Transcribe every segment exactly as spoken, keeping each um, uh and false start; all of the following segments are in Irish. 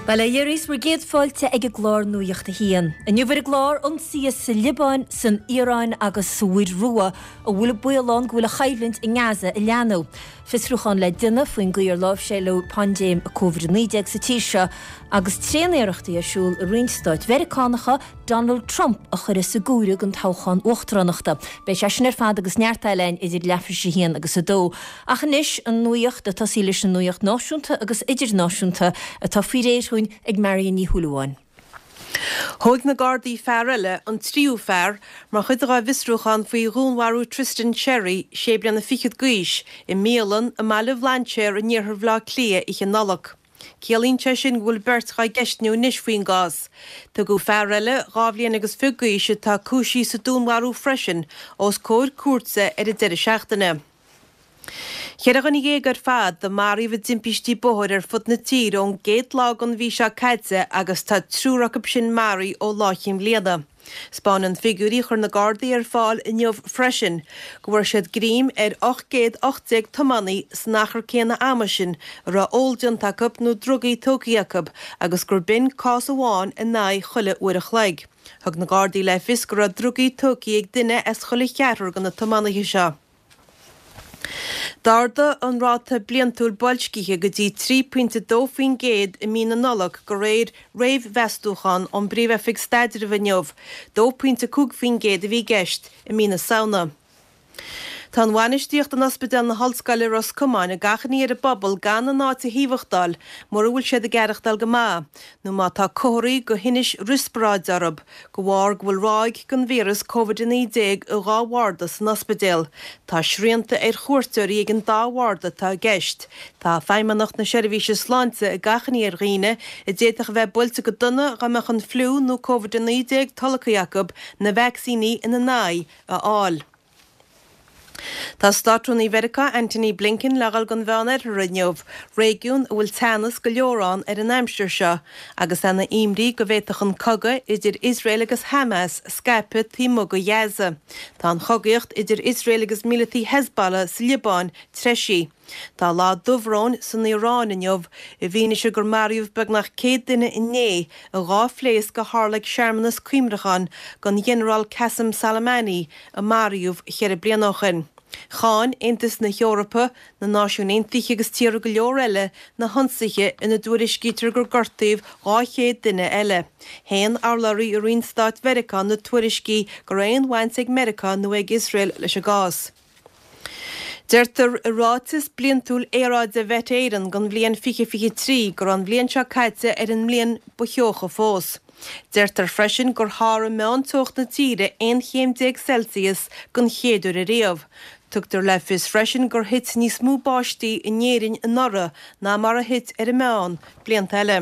Well, Iris mar géad fáilte ag a glár nuíochta hían. A nniuhar a glár an sias sa Libán san Iráin agus suúid rua a bhfuil builán go bhfuil a chaidlint i Gaza i leanú. Fisrúchan le duine faoin gcuir lábh sé le pandéim a COVID nineteen sa tíise agus trénéireachtaí a siúil a rinstáid Vericánacha Donald Trump a chur is sa gúra an táchan uachtarannachta. Bei sé sin ar fad agus neartailein idir leafar sé hían agus a dó. Achanis an nuíocht a tasílis an nuíocht náisiúnta agus idir náisiúnta a tá fí réirthúin ag Marion ní Húlúáin. Thóg na Gardaí fearrile an tríú fear mar chud a visrúchan faoi rúnharú Tristan Cherry sé blian na fichiad gúis i mélan a máileh landséir a níorthar bhlá clia i chinalach. Cialínte sin bhfuil bert cha gceistniú níos faoin gás. Tá go fearrile rábhlíon agus fugúise tá cúsí sa dúnharú freisin os cóir cuatsa ar a deire seachtaine. Cheirech an igé gur fad de marí bh dimpistí bohir ar fud na tír ón géad lag an bhí se caidse agus tá trúrach sin marí ó láithim léada. Spáin an figurí chur na Gardaí ar fáil i neamh freisin, go bhfuair siad grím ar eight hundred eighty tomannaí san nachar céanna amasin ra óildeantacab nó drugaí tócaíacab agus gur bin cás amháin in náid chuile uair a chleig. Thug na Gardaí le fis gur a drugaí tócaí ag duine as chuile cheathar gan na tomannaí seo. Darda an ráta bliantúil bolscithe go dtí three point two faoin géad i mína nolach go réir réimh vestúchan an bríomhefik staidir a bhainneomh, two point two faoin géad a bhí gceist i mína saona. Tá an bhainisteocht an ospidéal na Hallscoile Roscomáin a gachaní ar a bobbal gan an áit a híomhachtáil mar a bhfuil siad a gearachtáil go má, nó má tá cóirí go hinis rispráid arab go bhhar go bhfuil ráig gon vírus COVID nineteen a gáhharda san ospidéal. Tá srianta ar chuirteoirí ag an dáhharda tá gceist. Tá feimmeannacht na seirbhíse sláinte a gachaní ar riine i déach bheith builte go duna gamach an fliú nó COVID nineteen talachaíacab na vaccíní ina náid a áil. Tá státrúnaí Verica Anthony Blinken legal gan bheanir rinneomh régiún a bhfuil teannas go leorán ar an aimstir seo, agus anna imrí go bhéiteach an coga idir Israel agus Hamas scaipid tímo go dhéasa. Tá an chogaíocht idir Israel agus mílítí Hezbollah sa Libán treisí. Tá lá dumhrán san Irán inniuh i bhíine se gur maríomh beag nach céad duine inné a gá phléas go hálaigh searmanas cuimrachan gan General Qasem Soleimani a maríomh cheir blianochan. Cháin Aontas na Eorpa na Náisiún Aontaithe agus tíre go leor eile na honsaithe ina dúiriscítear gur gortaobh gá chéad duine eile. Héan arlairí a rionstáit Verica na tuairiscí go raon bhaint ag Merica nó ag Israel leis a gás. Deirtar a rátas bliantúil éráid a bheit éireann gan bblion fiche fiche trí gur an bblion seo caite ar an mblion bucheocha fós. Deirtar freisin gur hára meán tocht na tíre one hundred Celsius gon chéadú a réamh. Tugtar le fis freisin gur hit níos mú báistí i néirin an nora ná mar a hit ar a meán blianta eile.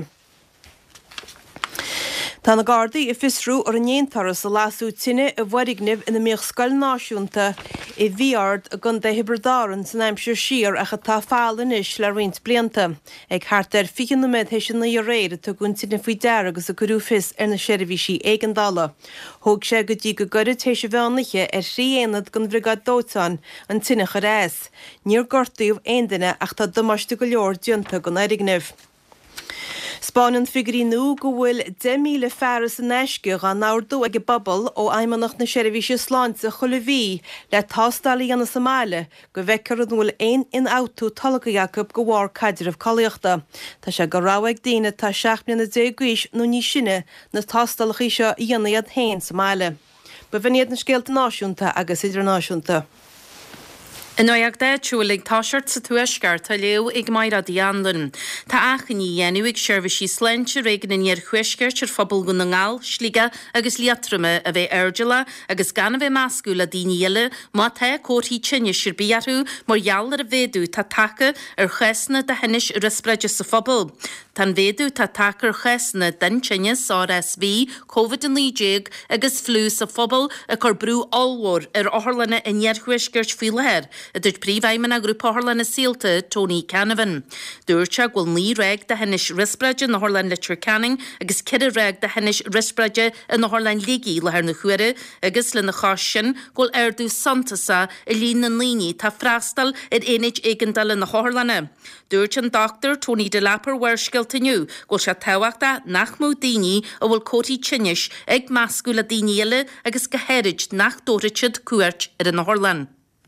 Tá na Gardaí i fisrú ar an éontaras a lasú tine a bhharignimh ina míoch scoil náisiúnta i bhíard a gun de hibridáran san aimsir siar a chatá fálan is le roint blianta. Ag thart ar fichan na méid hééis na réire tu gun tine faoi deir agus a gurú fis ar na seirbhísí éigeandála. Thóg sé go dtí go gcurid tééis se bheannaige ar thríaonad gon bhrigáid dóiteáin an tine chu réis. Níor gortaíomh aon duine ach tá domáiste go leor dionta gon éireagnimh. Spáin an figurí nó go bhfuil ten thousand fearras an eisce gan náardú ag bobbal ó aimmeannacht na seirbhíse sláinte chula bhí le tástálaí anna Somália go bhheicir an bhfuil aon in autú talachaíacab go bhhar caidirmh coilíochta. Tá sé go ráhaigh daine tá seaachbliana déagúis nó ní sinne na tástálachaí seo i dhéanaiad hain Somália. Ba bhíad na scéalta náisiúnta agus idirnáisiúnta. In oiag de trúlig táisiart sa tuaisgar tá leo ag maira dianlan. Tá achaní dhéanú ag seirbhísí sláinte réigean in ar chuisgeirt ar phobal go na ngáil, slíga agus liatrama a bheith airdeala agus gan a bheith mascúla daoine eile má the cóirtí tinne siar bíarú mar gheall ar a bhéadú tá taca ar chesna de henis rispreide sa phobal. Tá bhéadú tá taca ar chesna den tinne R S V, COVID nineteen agus flú sa phobal a chur brú allhór ar áthlanna in ar chuisgeirt faoi leir. a dyd príomhaimen a grŵp Horlan na síalta Tony Canavan. Dúirte ghfuil ní reg de hennis risbreide na Horlan Literature Canning agus cid reg de hennis risbreide in na Horlan Ligi le na chuire agus le na chásin ghfuil ardú santasa i lín na líní tá freastal ar éid éigandal in na Horlanna. Dúirt an doctor Tony de Lapper wersciltaniu ghfuil se táhachta nach mó daoine a bhfuil cótaí tinnis ag mascúla daoine agus gohéirid nach dóiriid cuairt ar na Horlan.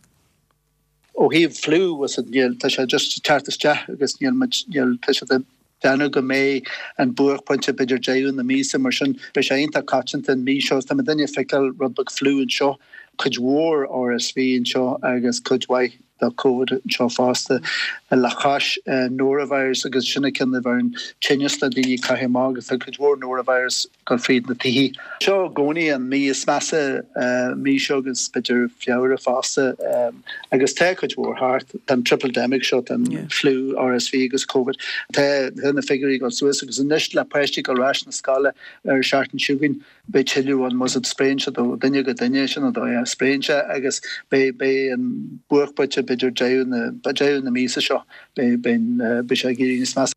ó híh flu was it níl tá sé just chartiste agus níl níl tá sé Dana go mé an buach pointse beidir déún na mísa mar sin be sé einta catint an mí seo tá dunne feicil rubach flu an seo chud mhór R S V an seo agus chudhaid the COVID seo fásta a lachas norovirus agus sinna cin na bhain tinneasta daoine caithim agus a chud mhór norovirus go fríd na tihí. Seo gcónaí an mí is measa mí seo agus beidir fiabhar fásta agus té chud mhór thart an tripledemic seo an flu R S V agus COVID. Tá na figurí go Suas agus inis le peistí go ráis na scala ar seaartan siúgin be tiú an mus spréinse do duine go duine sin a dó spréinse agus be be an buachpaite beidir déú na badéú na mísa seo be ben be sé géirí mas.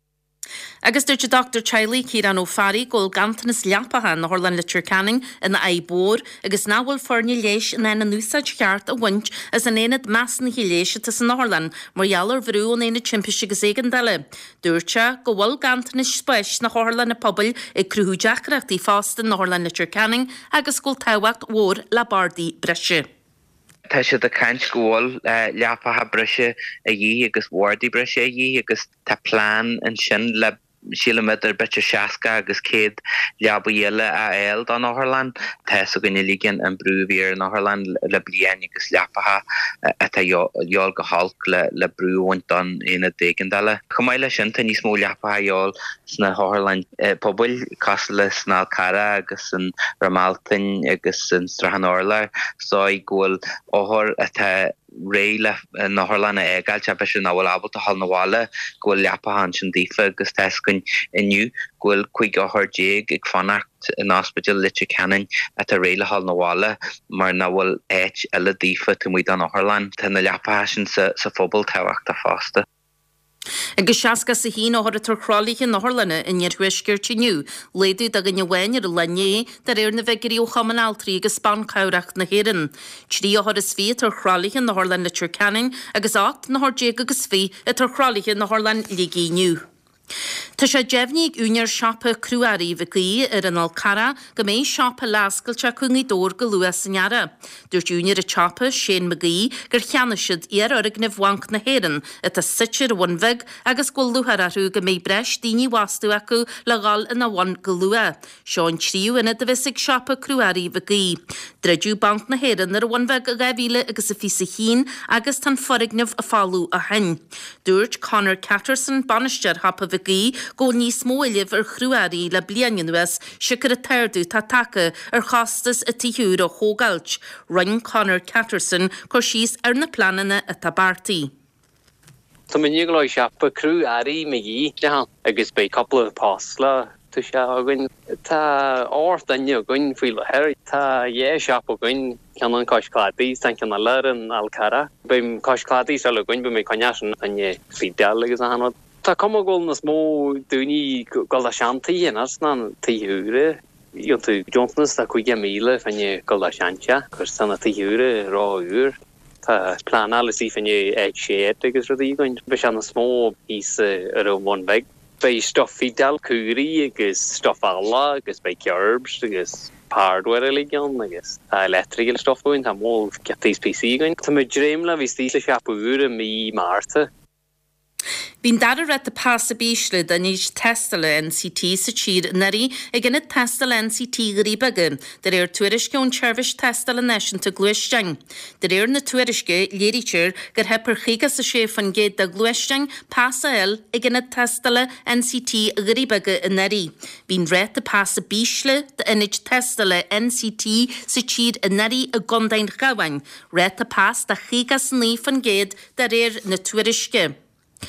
Agus dúirte Doctor Chiley Ciarán Ó Fari ghfuil gantanas leapacha na Horlan Literature Canning in na Aibór agus náhfuil forne léis in éna núsáid cheart a bhaint as an éad meas na hiléise tas an Horlan mar jalar bhrú an éad timpeise agus éigen dale. Dúirte go bhfuil gantanas spéis na Horlan na pobl i cruthú deachreachtaí fásta na Horlan Literature Canning agus gúil táhacht mhór le bardaí breise. Tá sé de cant scóil leapatha breise a dhí agus bhhardaí breise a dhí agus tá plán an sin le sílamid ar bitir seaca agus céad leaba dhéile a éil don Horlan. Tá so gine lígin an brúhíar na Horlan le blian agus leapatha atá dheol go halc le le brúhaint don éana déigandala. Chumáile sin tá níos mó leapatha dheol sna Horlan pobl cosla sna Cara agus an Ramaltain agus an Strahan Orla sói ghfuil óthir atá réile na Horlan eáil te be sin náhfuil abal a hall naháile ghfuil leapahan sin dífa agus teiscin inniu ghfuil chuig áthir déag ag fannacht in Hospital Literature Canning at a réile hall naháile mar náhfuil éit eile dífa tú muid an Horlan tá na leapatha sin sa sa phobal táhacht a fásta. Agus seaca sa hí áthir tar chrálaithe na Horlanna in nearhuiisceir tiniu, léadú a gine bhain ar a lené dar ar na bheicirí ó chamanáltrií agus span cabhracht na héireann. Trí áthir is fí tar chrálaithe na Horlan Literature Canning agus acht na thordéag agus fí a tar chrálaithe na Horlan Ligi Niu. Tá sé deimhníigh úinear seapa cruaí bhí ar an Alcara go mé seapa lascailte chugaí dór go luas sanara. Dúirt úinear a teapa Shane McGee gur cheannaisiid ar org na bhhainc na héireann a tá sitir bhainmhig agus go lutharathú go mé breis daoine wasú acu le gáil ina bhain go lua. Seán tríú ina de bhisig seapa cruaí bhí. Dreidú banc na héireann ar bhainmhig a gaibhíle agus a fisa hín agus tan forignemh a fáú a hain. Dúirt Conor Catterson banisteir hapa bhí go níos móileh ar chruaí le bliananuas sicar a teirdú tá take ar chastas a tíúr a hógailt. Ryan Conor Catterson chuir síos ar na planana a tabartaí. Tá mé níagláid seapa cruaí McGee dehan agus bé coppla pásla tu se agan tá áir daine agan faoi le heir tá dhé seapa agan cean an coscládaí san cean na leir an Alcara. Bím coscládaí se le agan bu mé coneasan an fidel agus a hanad. Tá cum ghil na smó dúní go a seantaí inas ná tíúre. Ion tú Johnsonas a chuige míle fanne go a seantia chur sanna tíúre rá úr. Tá plánala sí fanne ag séad agus rudí goin be se na smó ís ar an bhain bheith. Bei stoffi del cúri agus stoffala agus bei cerbs agus hardware legion agus electrical stoffuin tá mó getís P C goin. Tá mé dreimla vis tí le seapúre mí Marta. Bhín dar a réit a pás a bísle a níos testala N C T sa tír narí ag gine testala N C T garí bagin, dar ar tuairisce ón tseirbhis testala neisian a gluistein. Dar ar na tuairisce léirítear gur hepar chigas a sé fan géad a gluistein pás a el ag gine testala N C T garí bagin a narí. Bhín réit a pás a bísle de inid testala N C T sa tír a narí a gondain gawain, réit a pás da chigas ní fan géad dar ar na tuairisce.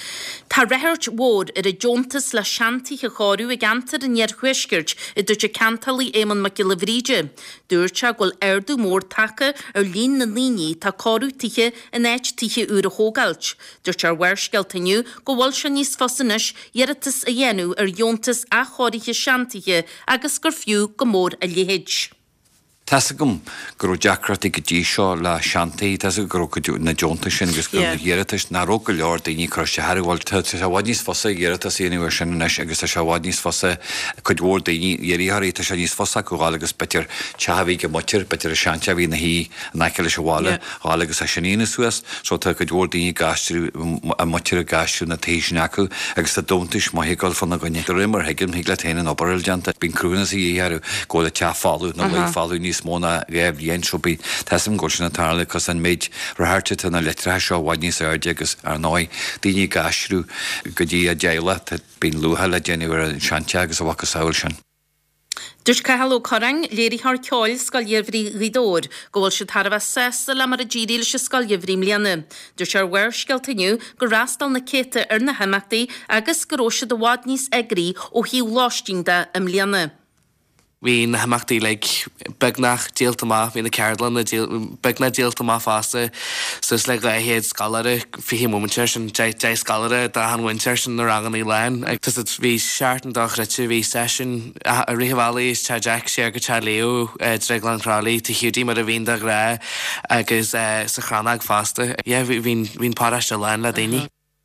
Tá réhirt mór ar a diontas le seantaí a cháú ag antar in near chuisgirt i dúirte cantalí éman mac le bhríide. Dúirte ghfuil airdú mór tacha ar lín na líní tá cáú tithe in éit tithe úr a hógailt. Dúirte ar bhuirsceiltaniu go bhfuil se níos fosanis dheartas a dhéanú ar diontas a cháirithe seantaithe agus gur fiú go mór a léhéid. Tasa gom gur deacrat i go dtí seo le seantaí tasa gur na dionta sin agus gur dhéiritas na ró go leor daoine chuiste hearhil tu se bhhaid níos fosa dhéiritas íonúir sin inis agus se bhhaid níos fosa chud mhór daoine dhéiríthaí tá sé níos fosa goáil agus betir tehabhí go mutir betir a seanta bhí na hí naice le bháile áil agus a sinnína suas so tá go dhór daoine gasú a mutir a gasú na téisne acu agus a dóntais maithaáil fanna gine rimar heigim hiag le taine an obair deanta bín crúnas í dhéarú ggóla te fáú na le fáú níos móna réibh dhéon siúbí team go sin natála cos an méid rathirte na letra seo bhaid níos airde agus ar náid daoine gasrú go dtí a déile bín luútha le déanúir an seante agus a bhacha saoil sin. Dúirt cehalló corang léirí thar ceáil scoilléimhrí ridóir go bhfuil si tharbh sesta le mar a ddírí leis scoilléimhrí mbliana. Dúirt ar bhuirsceiltaniu go rastal na céta ar na haimachtaí agus go róise do bhád níos egraí ó híú láistínda a mbliana. Bhí na haimachtaí le begnach díaltamá hí na Cairlan begna díaltamá fásta sus le go héad scalare fihí momentir sin de scalare de an winter sin na ranganí lein ag tus bhí seaartan do rite bhí session a rihálaí is te Jack sé go te leo dreglan rálaí te hiúdí mar a bhíon de ré agus sa chranag fásta. Bhín páiste lein le daoine.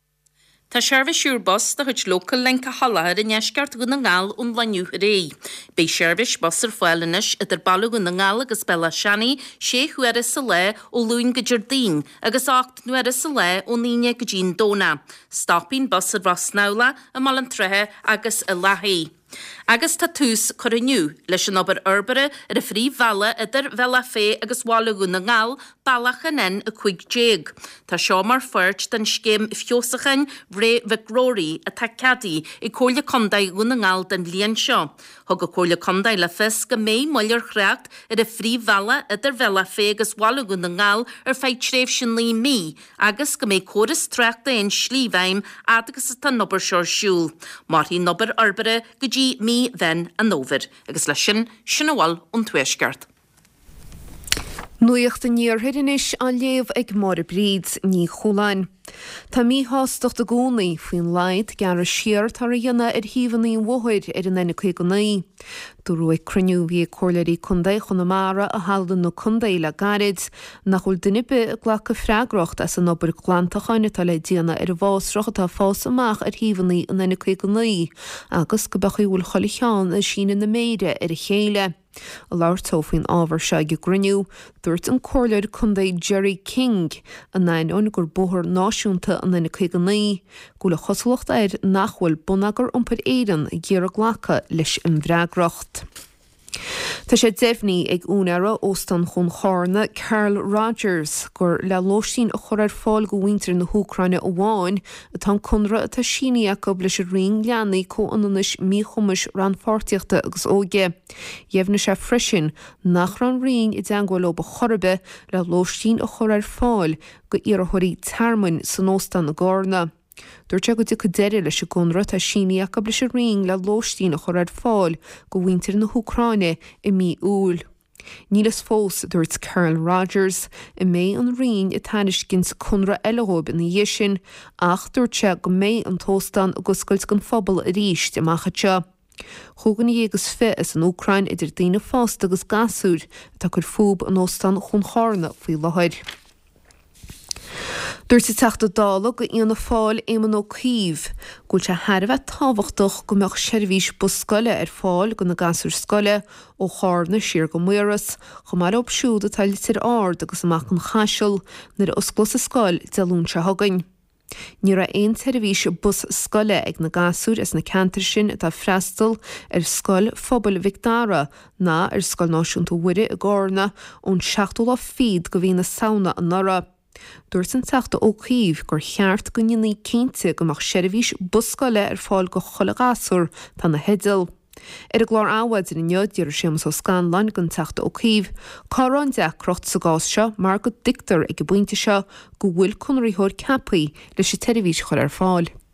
Tá seirbhísiúr bus de chuid local lenca halair in neisceart go na ngáil ón laniu ré. Bei seirbhís bus ar foiilinis idir bailú go na ngáil agus bella seanaí sé chuaire sa le ó lún go Jardín agus acht nuaire sa le ó níine go dín dóna. Stopín bus ar Rosnála a mal an trethe agus a Lahaí. Agus tá tús choriniu leis an obair urbere ar a frí bhela idir bhela fé agus bhálaú na ngáil bailachan in a chuig déag. Tá seo mar fuirt den scéim fiosachan ré bhicróí a tacadí i cóla condaid go na ngáil den bblion seo. Thug go cóla condaid le fis go mé moilir chreacht ar a frí bhela idir bhela fé agus bhálaú na ngáil ar feid tréimh sin lí mí agus go mé choras treachta in slíbhaim agus tá nobar seoir siúl. Mar hí nobar urbere go dí mí then an nóver, agus lei sin sin bháil ón tuaisceart. Nuíocht a níorthirinis a léamh ag mar a bríd ní choláin. Tá mí hástocht a gcónaí faoin leid gar a siar tar a dhéanana ar híomhaní mhuaid ar an ina chuig go naí. Dú ag cruniú bhí cóileirí chundaí chunamara a haldan nó chundaí le garid nach chuil duine a ghlacha freigracht as an obair glantacháine tá le déana ar bhásreacha tá fás amach ar híomhaní an ina chuig go naí agus go bechaúil cholaán a sína na méide ar a chéile. A láirtófinn ábhar se go gruniú, dúirt an cóirleir chundaí Jerry King a nain gur bóthir náisiúnta an ina chuig go naí, go le chosalacht air nachhfuil bunagur iompar éireann ggéar a ghlacha leis an bhreagracht. Tá sé déimhní ag únara óstan chun chána Carl Rogers gur le lóistín a chur ar fáil go bhaintear na Húcraine ó bháin atá chunra atá síníacob leis a rion leanaí có ananis míchumas ran fáirtíochta agus óge. Dhéimhna sé freisin nach ran rion i d angóil ó ba chorbe le lóistín a chur ar fáil go iarthirí termin san óstan na Gárna. Dúirte go dtí go deireadh leis a gcónra tá síníacob leis a rion le lóistín a chur ar fáil go bhaintear na Húcraine i mí úl. Nílas fós dúirt Carl Rogers i mé an rion i tainis gin sa chunra eileóib in na dhéisin ach dúirte go mé an tóstan agus scoilt gan phobal a ríist amachchatte. Chúgan dhégus fé is an Úcrain idir daoine fásta agus gasúr tá gur fúb an óstan chun chána faoi láthir. Dúirt sa teachta dála go íonna fáil éman ó Cíomh, gúil se tharbheith tábhachtach go meach seirbhís bus scoile ar fáil go na gasúr scoile ó chána siar go muras, go mar opsiúd atá litir ard agus amach an chaisiil nar osclas a scoil dealún se thugainn. Ní ra aon seirbhís bus scoile ag na gasúr is na cantar sin atá freastal ar scoil phobal Victara ná ar scoil náisiúnta Uire a Gárna ón seachtú fiad go bhí na saona an nora. Dúirt an teachta ó Cíomh gur cheart go ninaí cinnte go mbeadh seirbhís bus scoile ar fáil go chola gasúr tá na Heidil. Ar a glár áhaid in neodíar sémas ó scán lan gan teachta ó Cíomh, chárán de crocht sa gás seo mar go dictar ag go buinte seo go bhfuil chunraíthóir cepaí leis sé teirihís chuir ar fáil.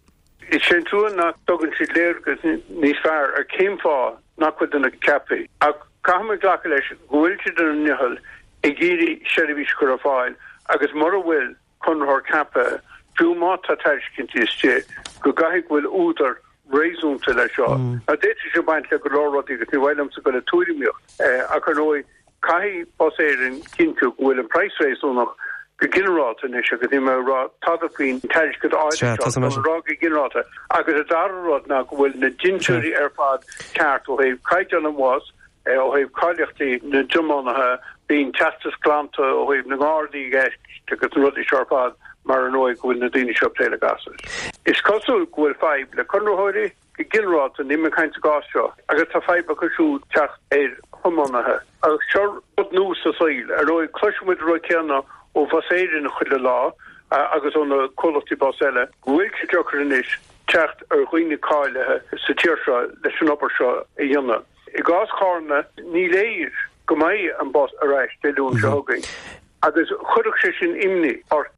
Is sin trúan nach dogann si léirgus níos fearr ar céim fá nach chud an cepaí. Ach caithfear ghlacha leis bhfuil siad an nihil i gcéirí seirbhís chur a fáil agus mar a bhfuil chunthór cepa fiú má tá teiscinnti isté go gaithigh bhfuil údar réúnta le seo. A déitir se baint le go láradí agus ní bhhailm sa go le túirimiocht a chu nói caithí bos éirin cinntiú bhfuil an price réúnach go ginráta is go dtí rá tadaín teis go áid rá go ginráta agus a darrád nach bhfuil na ginúí ar fad ceart ó héh caiid an was ó héh caiileachtaí na Jumánathe bíon testas glanta ó héh na gádaí gceist agus rudí searpád mar an óig bhfuil na daoine seo pléile gasir. Is cosúil bhfuil feib le chunrathirí go ginráta ní me caiint gás seo agus tá feib a chusú teach ar Thománathe agus seo nús sa saoil ar óid cluisimuid roi ceanna ó faséidir na chuile lá agus ó na cólachtí bás eile bhfuil si deochar inis techt ar chuoine cáilethe sa tíirse leis an opair seo i dhéanana. I gás chána ní léir go mbeidh an bás a reis déún se thugainn agus chuireach sé sin imní ort.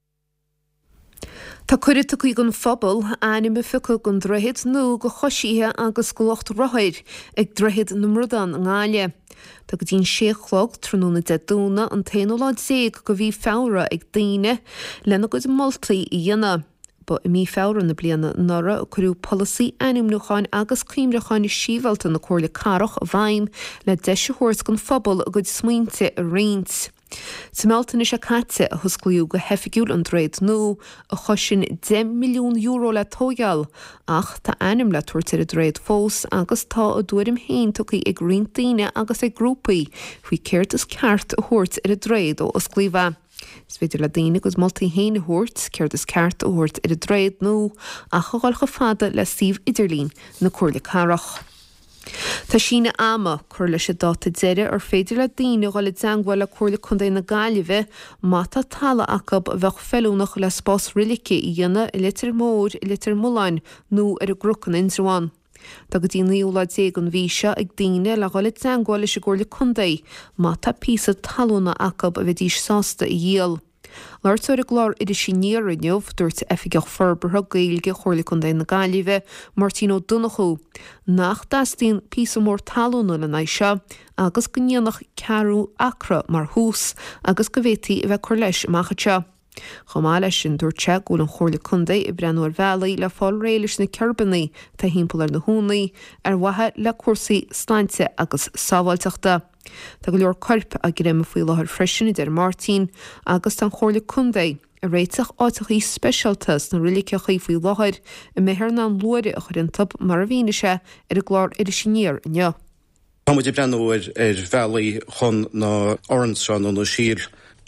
Tá cuirita chuig an phobal aime fiú gon drohéid nó go choisíthe agus go locht roiid ag drohéid na mrudan an gáile. Tá go dtín séchlog tróna de dúna an téáid séag go bhí fera ag daine lena go moltlaí i dhéana. Ba i mí feran na bliana nora a chuú policy animnúcháin agus cuimreáin sívalta na cóirla carach a bhaim le deisithórs gon phobal a go smuointe a réint. Sa meltan is a caite a thuscliú go hefigiúil an dréad nó a chosin ten milliún euro le tógeal ach tá anim le tuairtear a dréad fós agus tá a dúirim héin tucaí ag riontaine agus ag grúpaí faoi céirt is ceart a thuirt ar a dréad ó osclíomha. Is féidir le daine agus moltaí héine thuirt céirt is ceart a thuirt ar a dréad nó a choáil go fada le Steve Idirlín na cóirla carach. Tá sína ama chuir leis a dáta deire ar féidir le daine gáil deanghil le cóirla chundé na gáileheh má tá talla acab bheith feúnach le spás rilice i dhéana i litir mór i litir muláin nó ar a grucan indraháin. Tá go dtí níola déag an bhíse ag daine le gáil deanghil leis a cóirla chundé má tá písa talúna acab a bheith díos sásta i dhéal. Láirtear a glár idir sin níarneomh dúirt efigech forbartha gailge chóirla chundé na gáileheh Martino Donachú nach dastíon písa mór talúna le naise agus go níanach cearú acra mar hús agus go bhhétaí i bheith chuir leis machchate. Chomá leis sin dúirte gúil an chóirla chundé i Brenúir Valley le fáil réiles na ceirbannaí tá hímpel ar na húnaí ar wathe le cuasaí sláinte agus sábhailteachta. Tá go leor corp a gréime faoi láthir freisin idir Martin agus an chóirla chundé a réiteach áitichaí speisialtas na rilicechaí faoi láthir i méthar ná an luaire a chur an tub mar a bhíneise ar a glár idir sinníir nne. Tá muid Brenúir ar Valley chun na Oranseán nó sír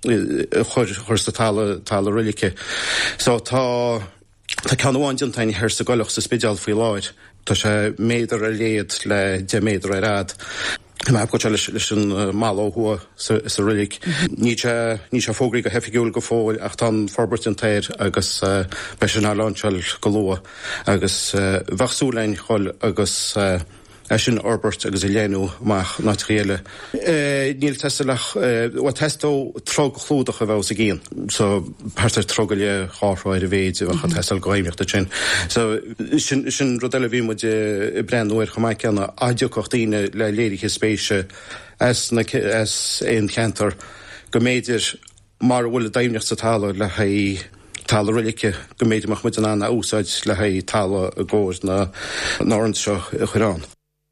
chuir sa tála rilice. So tá Tá ceanháin tain thir sa goilech sa spideal faoi láir. Tá sé méidir a léad le de méidir a rád. Ma go leis an máóhua sa rilik. Ní se fógraí go hefigiúil go fóil ach tá forbert an téir agus beisiná láseil go lua agus bhachsúlein choil agus sin Orbert agus i léanú amach na tríile. Níl teach ó testó trog chlúdach a bheith sa gíon, so páirtar troga le cháráid a bhéid a chu testal goimneachta sin. So sin rodile bhí muid i Brenúir chumá ceanna aideocht daoine le léiriche spéise as éon cheantar go méidir mar bhfuil daimneach sa tála le haí tála rilice go méidirach muid an anna úsáid le haí tála a ggóir na náran seo a churán.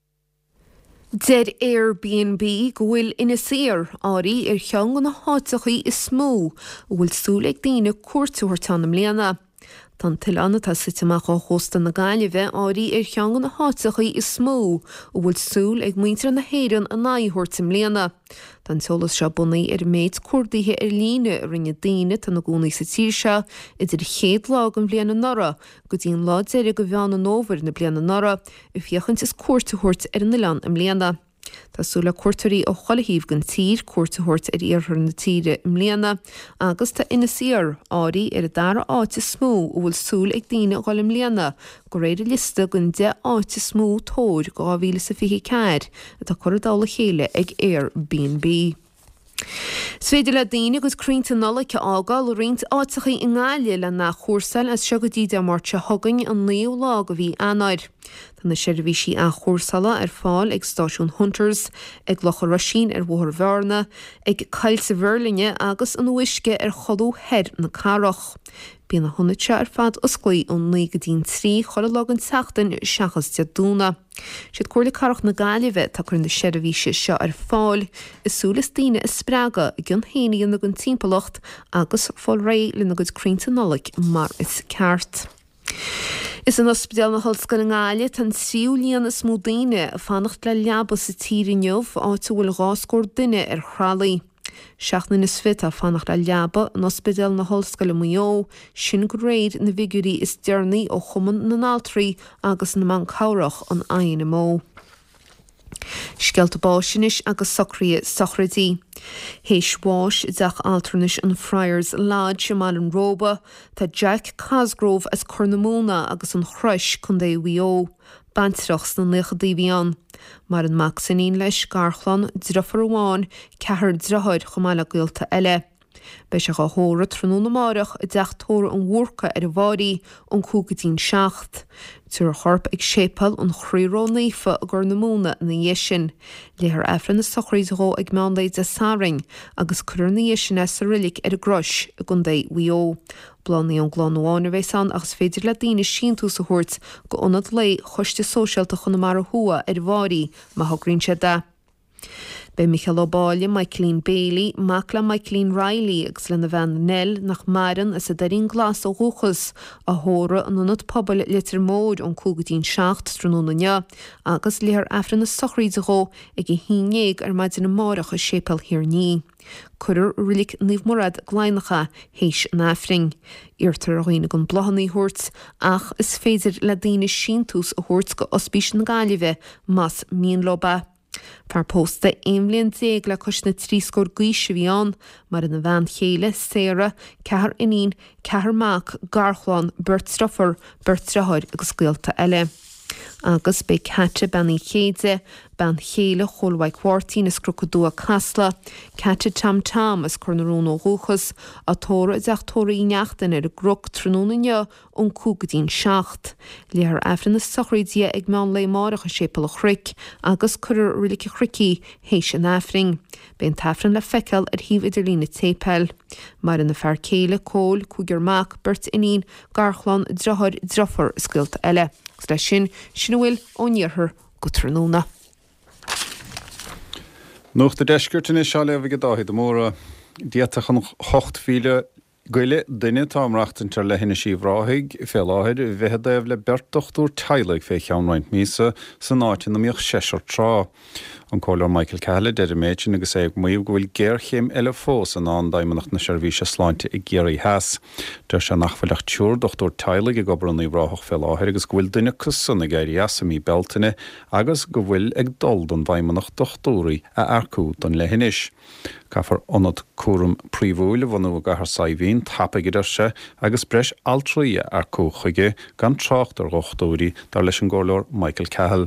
Dead Airbnb go bhfuil ina séar áirí ar cheann na háitechaí is smó bhfuil súla ag daoine cuairtúirtánam léana. Tá tiilena tá siteach á hósta na gáileheh áirí ar cheann na háitechaí is smó bhfuil súl ag muintear na héireann a náithúirtim léana. Tá teolalas se bunaí ar méid cuardaithe ar líne a rinne daine tá na gúnaí sa tíirse idir chéad lá an bliana nora go dtíon lá deire go bheanna nómhar na bliana nora i bhíochant is cuairtúirt ar na lean am léana. Tásúla cuairtarí ó choilehíomh gan tír cuairtúirt ar iarthar na tíre im léana agus tá ina siar áirí ar a dara áite smó bhfuil súl ag daine gáil im léana go réidir lista gon de áite smó tóir go bhíle sa fiche ceir a tá chuir dála chéile ag Airbnb. Sfeidir le daine agus crínta nula ce ágáil rint áitichaí i ngáile le na chórsal as segadí de marte thugain an níú lá go bhí anair. Tá na seirbhísí a chórsala ar fáil ag stáisiún Hunters, ag locha rasín ar bhthar bharna, ag cailsa bhirlinne agus an uisce ar chodú head na carach. Bí na honnaite ar fad osclaí ón ní go dtín trí chola legan teachtain seachas de dúna. Siad cuairla carach na gáileheh tá chun na seirbhíse seo ar fáil, is súlas daine is sprága i gcion héanaí na gon timpplacht agus fáil ré le na go crínta nolaigh mar is ceart. Is an ospidal na Holscan na ngáile tan síú líana is mó daine a fannacht le leaba sa tíri neomh áite bhfuil ráscóir duine ar chrálaí. Seachna is fit a fannacht le leaba an ospidal na Holscan le Mayo, sin go réad na figurí is dearnaí ó chuman na náltraí agus na man cabhrach an aon mó. Scealta báisinis agus socraí sochradí. Héis bháis deach altarnis an Friars Lodge sem an Róba, tá Jack Cosgrove as Cornamona agus an chruis chun é bhío, bantrachs na lichadí bhíán. Mar an maxanín leis garchlan drafar amháin cethir drathid chumála gaolta eile. Beis a hóra tróna marach a deachtóra an mhórcha ar a bhárí an cúgatín seacht. Tuair a chorp ag sépal an chríoró naofa a gur na múna na dhéisin. Léthar efran na sochraí ró ag meandaid a saring agus cuir na dhéisin sa rilik ar a gros a gundé bhío. Blaí an gláháin bhééis an agus féidir le daine sin tú sa thuirt go onad lei chuiste sósealta chuna mar a thua ar bhárí má thugrín se de. Bei Michael O'Báile, Michaeline Bailey, Macla Michaeline Riley agus le na bhean nel nach maran as a darín glas ó thuchas a thóra an unad pobl litir mód an cúgatín seacht tróna nne agus léthar efran na sochraí ró ag i hínéig ar maidin na márach a sépal hir ní. Cuidir rilik níomhmórad gláinacha héis an efring. Irtar a roiine gon blahannaí thuirt ach is féidir le daine sin tús a thuirt go ospís na gáileheh mas míon loba. Par pósta éimlíonn déag le cos na tríscór gaoise bhí an, mar in na bhean chéile, séra, cethir inín, cethir mac, garchláin, burt strafar, burt strathir agus gaolta eile. Agus be caite bannaí chéide, ban chéile cholhaid cuartín is crocodú a casla, caite tam tam is cornarún ó thuchas, a tóra deachtóra í neachtain ar a groc tróna nne ón cúgadín seacht. Léthar efran na sochraidí ag meán le márach a sépal a chric, agus cuir rilik a chricí héis an efring. Ben tafran le fecal ar híh idir lína tépel. Mar in na fear céile, cól, cúgur mac, burt inín, garchlan, drathir, drafar scilt eile. Lei sin sin bhfuil óníorthar go tróna. Nuach de deisgurtain is seala bh go dáid do móra diaach an hocht fíle goile duine támreachtain tar le hinna sí bhráthig fé láthir bheitdéibh le bertochtú teileigh fé cheanráint mísa san áitin na míoch séisiir trá. An cóir Michael Cahill de méidin agus é muomh go bhfuil géirchéim eile fós an an daimimeach na seirbhíse sláinte i ggéirí heas. Deir se nachfuileach túr dochtú teileigh i gobraí bhráthach fé láthir agus bhfuil duine cusan na gaiirí asamí beltaine agus go bhfuil ag dul don bhaimimeach dochtúirí a aircú don lehinis. Caafar onad cuaram príomhúile bhanú go th saibhín tappa idir se agus breis altraí ar cúchaige gan trácht ar rochtúirí dar leis an gcóir Michael Cahill.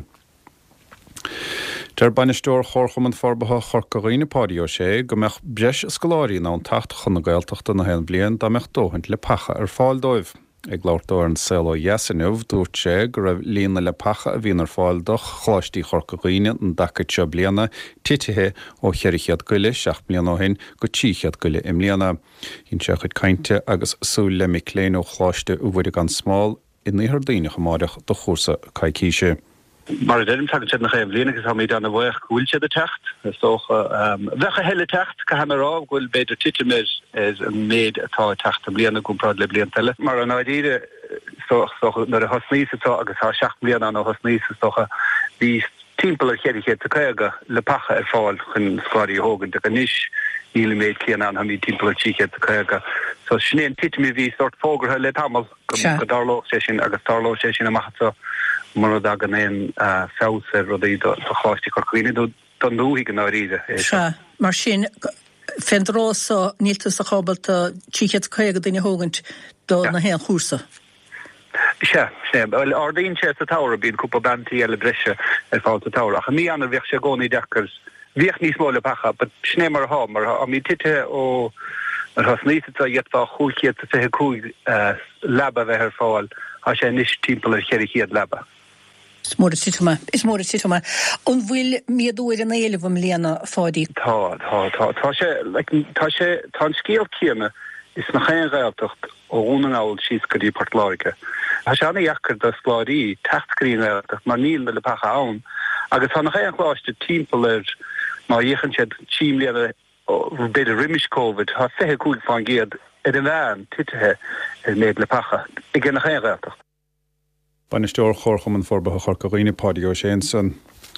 Der banisteúir chorcham an forbatha chorcaghine pádio sé go meach breis scoláirí ná an tacht chuna gailteachta na hen blian dá meach dóhaint le pacha ar fáil dóibh. Ag láirtóir an selo Yesanov dúirt sé go raibh líana le pacha a bhíon ar fáil do chláistí chorcaghine an dacha te bliana titithe ó cheirichiad goile seach blian ó hin go tíchiad goile im líana. Hín se chud cainte agus súil le miléin ó chláiste uhuiide gan smáil in níthar daoine chamáireach do chósa caiicíise. Maar daarom zag ik het nog even lenen, ik mee dan een weg koeltje de techt. Dus toch, weg een hele techt, kan hem erop, ik wil beter titten is is een meid het al techt te blijven, ik praat le blijven tellen. Maar een idee, zo zo naar de hosnice toch, ik zou zacht blijven aan de hosnice toch, die timpel gerigheid te krijgen, le pacha erval, een squadie hoog, de kanish. Hele meid kien aan hem die timpel chique te krijgen. Zo snel titten me wie soort vogel let allemaal, darlo session, agus darlo session, mag het zo. Mar dag an éon féir ruí do chláistí chuine don nuí an áíide. Se mar sin fendrá níltas a chabalta tíchead chuige duine hógant do na héan chúsa. Se sé ordaín sé a tára bín cúpa bantaí eile breise ar fáilta tára. A mí anar bheith sé gcónaí dechars bhíoch níos móla pacha, but sné mar há mar a mí tite ó ar has níos a dhéadfá chúchiad a fithe cúig leba bheith ar fáil a sé níos timppla ar cheirichéad leba. Is mór sitma, is mór sitma. On bhfuil miadúir an éileham léana fádaí. Tá, tá, tá, tá sé, tá sé, tá scéal céime is na chéan réaltacht ó únaáil síos go dtí Portláirice. Tá sé anna dheachar do sláirí techtcrín réaltacht mar níl me le pacha ann, agus tá na chéan chláiste timppla ar má dhéchan siad tíim léana beidir riimiis COVID, tá fithe cúig fáin géad ar an bhean titithe ar méid le pacha. I gin na chéan réaltacht. Banisteoir chorcham an forbatha chorcaghine Pádraig Ó Séanson.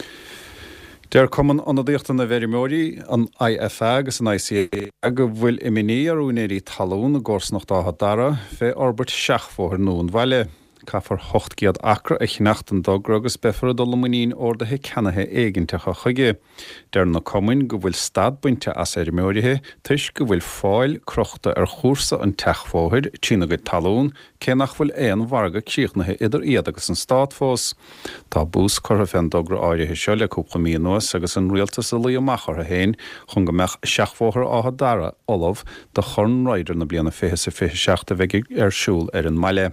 Der cuman an dtíochtta na bherimóí an I F A agus an I C A a go bhfuil iminí arúnéirí talún a gcósnacht dátha dara bheith orbert seachmhór nún bhaile. Caafar hocht giad acra a chnacht an dogra agus befar do lumuín ordathe cenathe éigintecha chuige. Der na cumin go bhfuil stad buinte as éirimóirithe, tuis go bhfuil fáil crochta ar chósa an teachmhóthir tína go talún, cé nach bhfuil éon bharga cíochnathe idir iad agus an stad fós. Tá bús chutha féin dogra áirithe seo le cúpla míon nuas agus an rialtas a lí amachar a héin chun go meach seachmhóthir átha dara olamh de chorn ráidir na bliana fiche sa fiche seachta bheith ar siúl ar an maile.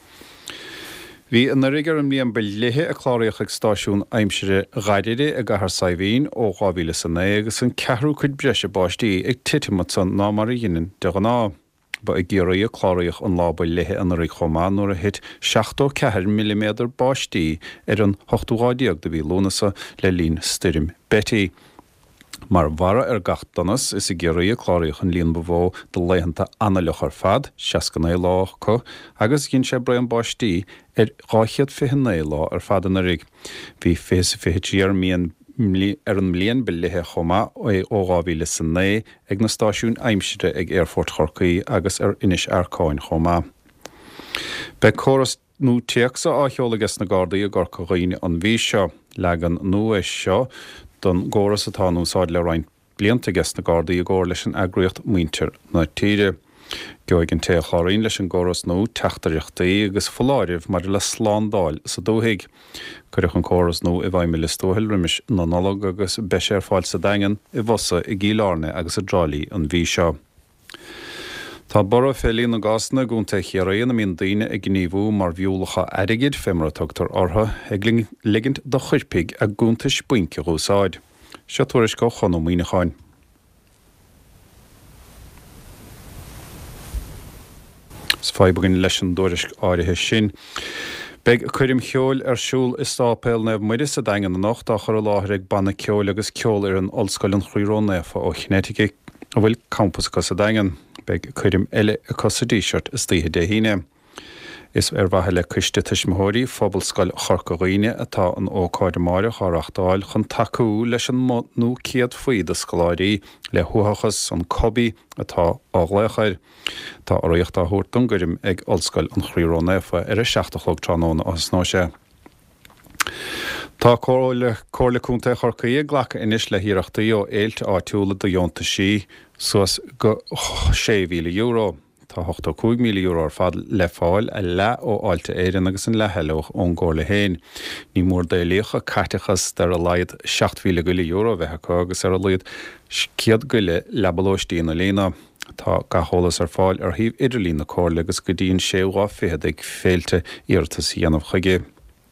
Bhí an rigar an mlíon beléthe a chláiríoch ag stáisiún aimsire gaiideide a gahar saibhín ó gábhíle san é agus an ceathrú chuid breise báistí ag titimat san ná mar a dhéanaan de an ná. Ba ag géirí a chláiríoch an lába lethe an rí chomá nuair a hit seachtó ceathair milliméadar báistí ar an hochtúáideag de bhí lónasa le lín styrim Betty. Mar bhara ar gachtanas is i géirí a chláiríoch an líon bhó de leihananta anaileach ar fad, seascanna lách co, agus ginn sé brean báistí ar gáchiad fihanna lá ar fad an rig. Bhí fés fihetí ar míon ar an mlíon beléthe chomá ó ógábhíle san né ag na stáisiún aimsire ag Airfort Chorcaí agus ar inis arcáin chomá. Be choras nó teachsa ácheolalas na Gardaí a Gorcaghine an bhí seo legan nuais seo don góras atá úsáid le roiint blianta gas na Gardaí a ggóir leis an agriocht muintir na tíre. Geoig an té chláirín leis an góras nó teachtaríochtaí agus foláirih mar le sláándáil sa dóthaig. Cuireach an córas nó i bhaid me listóhil rimis na nolog agus beis ar fáil sa daingan i bhosa i gílárne agus a drálaí an bhí seo. Tá bora félín na gasna gúnta chéiríon na míon daoine ag gníomhú mar bhiúlacha airigid fémara ortha ag ligint do chuirpig a gúnta spuince úsáid. Se tuairis go chun míochain. S feibagin leis an dóiris áirithe sin. Beg chuirim cheol ar siúl is stápéil neh muide sa daingan na nacht a chur láthir ag banna ceol agus ceol ar an ollscoil an chrírónéfa ó Chinétique a bhfuil campus go sa daingan. Beg chuirim eile a cosa díseart is títhe de híine. Is ar bhaithe le cuiste tuismóirí phobalscoil Chorcaghine atá an ócáide máire chárachtáil chun taú leis an nó ciad faoi de scoláirí le thuachas an cobbí atá áglachair. Tá áíocht a thuirtún gurim ag ollscoil an chrírónéfa ar a seachtachlog tránóna as náise. Tá cóirle cóirlaúnta Chorcaí ghlacha inis le híireachtaí ó éilt áitiúla do dionta sí suas go sé mhíle euro. Tá ochtó cúig míle euro ar fad le fáil a le ó áilte éireann agus an leheilech ón ggóla héin. Ní mór déalaocha caitechas dar a laid seacht mhíle guile euro bheitcha agus ar a laid ciad guile lebalóistíí na léna. Tá gatholalas ar fáil ar thaobh idirlín na cóirla agus go dtíonn séomhá fichead ag féilte iartas dhéanamh chuige.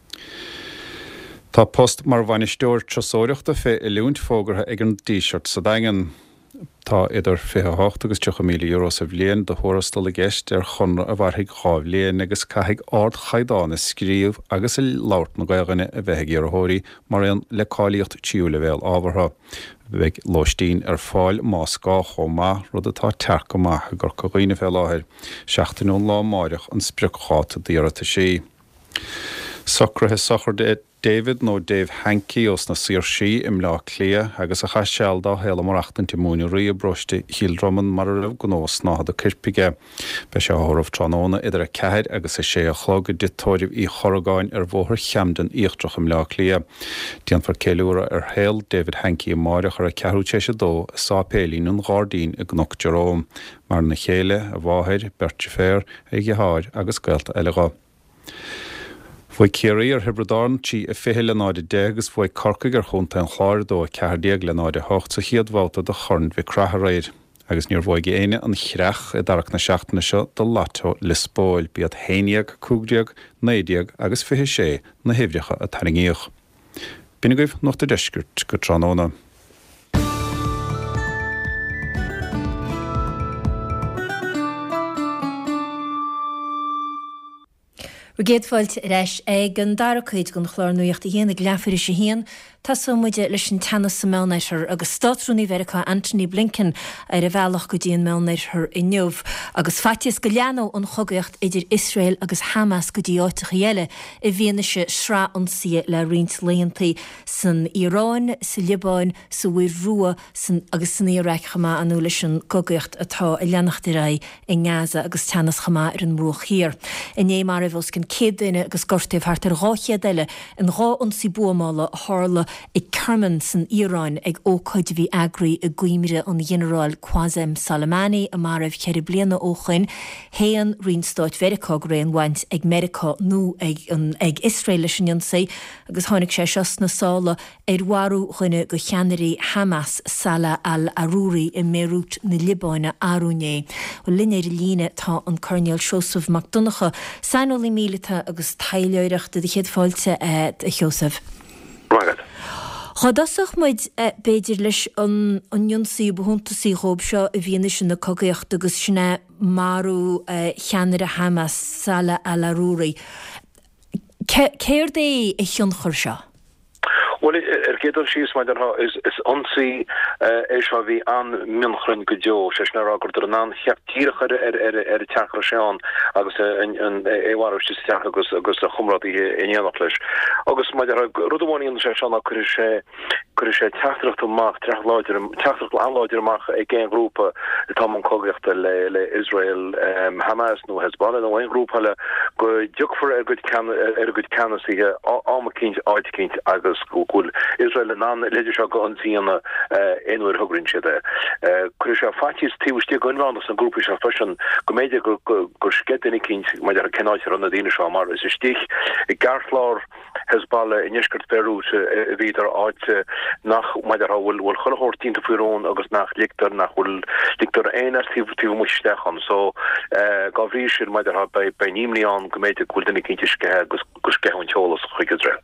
Tá post mar bhainisteoir trasóireachta fé i lúnt fógartha ag an díseart sa daingan. Tá idir fithe hocht agus tucha míle euro sa bhléon de thurastal a gceist ar chunra a bharthaigh chábhléon agus caiigh ard chaidána scríomh agus i láirt na gaighine a bheittheigh ar thóirí mar an le cáilíocht tíúla bhéil ábhartha. Bheith lóistín ar fáil más gá chomá rud atá teach amach gur Chorcaghine fé láthir seachtainú lá máireach an spriocháta díarata sí. Socrathe sochar de David nó Dave Hankey os na sir sí im lá clia agus a chaisial dá héla mar achtan timúni rí a broiste híldroman mar a rah gnós náhad a kirpige. Be se áhrah tróna idir a ceir agus a sé a chlog a ditóirih í chorgáin ar bhóthir cheamdan íochtrach im lá clia. Dían far céúra ar héil David Hankey máireach ar a cehrú téise dó sápélín an gádaín a gnóc Jerome mar na chéile a bháthir Bertie Fair ag háir agus gailta eileá. Fuoi céirí ar hebredáin tí a fihe le náide dégus fuoi corcaig ar chunta an chláir dó a ceardéag le náide hocht sa chiad bháta do chorn bhí cratha réir. Agus níor bhóig éine an chreach i darach na seachtainna seo do lato lispóil bíad héineag, cúgdeag, néideag agus fihe sé na hibhreacha a taringíoch. Bína goibh nach de deisgirt go tránóna. Rugéadfáilt reis ag an darachuid gon chlárnuíocht a héana gleafir sé héan, tá muide leis an tanna sa meneir agus Státrúní Vericha Anthony Blinken ar a bhealach go dtíon meneir inniuh, agus fatis go leanó an chogaocht idir Israel agus Hamas go dtí áiteach dhéile i bhíana se srá an sia le riint léontaí san Iráin, sa Libáin, sa bhuir rua san agus san Iaraic chama anú leis an cogaocht atá i leannachta ra i Gaza agus teannas chama ar an mrúch hir. In é mar a bhos cin céad duine agus gortaobh hart ar ráchiad eile an rá an si buamála hála ag Carmen san Iráin ag ócáid bhí agraí a gcuimire an generál Qasem Soleimani a mar ah ceir bliana óchain héan rionstáit Vericha réon bhaint ag America nó ag, um, ag Israel leis an sé agus tháinig sé seos na sála ar warú chuine go cheanirí Hamas Salah al-Aruri i Beirut na Libáine Arúné. O linnéir líne tá an Colonel Joseph McDonough sanolí mílita agus taileireacht a chéad fáilte a Joseph. Right. Chadasach muid beidir leis anionsaí buhuntasaí chóib seo a bhíana sin na cogaocht agus sinna marú cheannar a Hamas Salah al-Aruri. Céir é i thionnchar seo? Well, er gedal sies maar daar is is onsie is wat wie aan minchrin gejo, zes naar ook er aan hebt hier er er er er tjachrosean, agus een een ewaar is tjach agus agus de chumrat die in janachles. Agus maar daar rodewani in zes aan kuris kuris tjachtig te maak, tjach lauter tjachtig aanlauter maak. Ik een groep het allemaal kogecht le le Israel Hamas nu Hezbollah nu een groep hele go juk voor er goed kan er goed kan zeggen allemaal kind uit kind agus Cool. Israel en aan leiders go onziene een uur hogrinche de Krusha fatis tiwstie gunwanders een groep is fashion comedie go sketten kind maar daar ken uit rond de show maar is stich Garflor Hezbollah in Yeshkert Peru wieder uit nach maar daar wil wil gewoon tien te vuren agus nach lictor nach wil lictor einer die die moet steken so Gavrish maar daar bij bij Nimlian comedie cool de kindjes ge go skehen cholos Israel.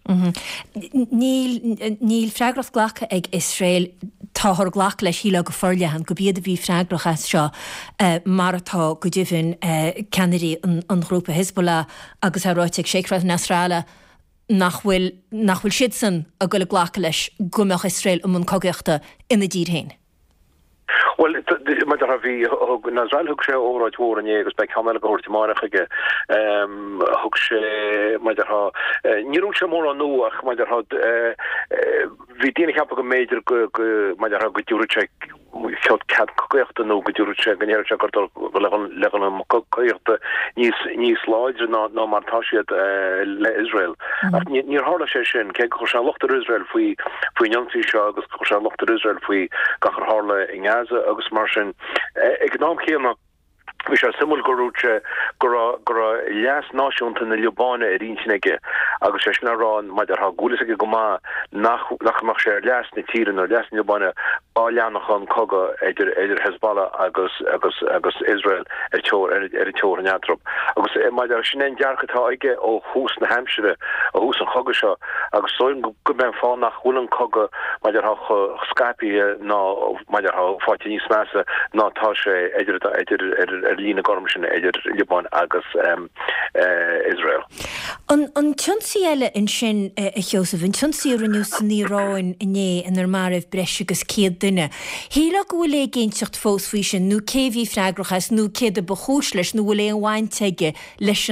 Níl freigrach ghlacha ag Israel táthir ghlach leis híle go forlehan go bíad a bhí freigrach as seo mar atá go dtíhann ceanirí an grúpa Hezbollah agus aráiteag séicrad Nasrallah nach bhfuil nach bhfuil siad san a go le ghlacha leis gombeach Israel am an cogaochta ina dír héin. Well, maar daar hebben we Nazal ook zo over het woorden je, dus bij Kamel gehoord maar ge, ehm, ook ze, maar daar ha, niet ook zo maar nodig, maar daar had, we dienen heb ik een meter, maar daar heb ik het check, ik had kat kocht en ook het check, en hier check er leggen leggen een kocht, niet niet slides, na na maar tasje Israel. Af niet niet harde session, kijk hoe ze lochter Israel voor voor jongens zo, dus hoe ze lochter Israel voor kacher harle in Gaza. Agus marsin economic héna vi sé simul goúte go go leas náisiúnta na Libáine a rinsinige agus sé snarrán mai ar ha goige go má nach nachach sé leas na tíren or leas Libáine á leannach an coga idir idir Hezbollah agus agus agus Israel er to er to an atrop agus mai ar sin dearchatá ige ó hús na Hampshire a hús an choga seo agus soim go ben fá nach hulan coga mai ar ha Skype ná mai ar ha fáte níos measa nátá sé idir idir lína gormsin idir Libán agus um, uh, Israel. An an tionsí eile in sin uh, Joseph, an tionsí rinú san Iráin iné in ar maribh breis agus céad duine. Híla go bhfuil é géintseacht fós faoi sin nó céhí freigrachas nó céad a bachúis leis nó bhfuil é an bhain teige leis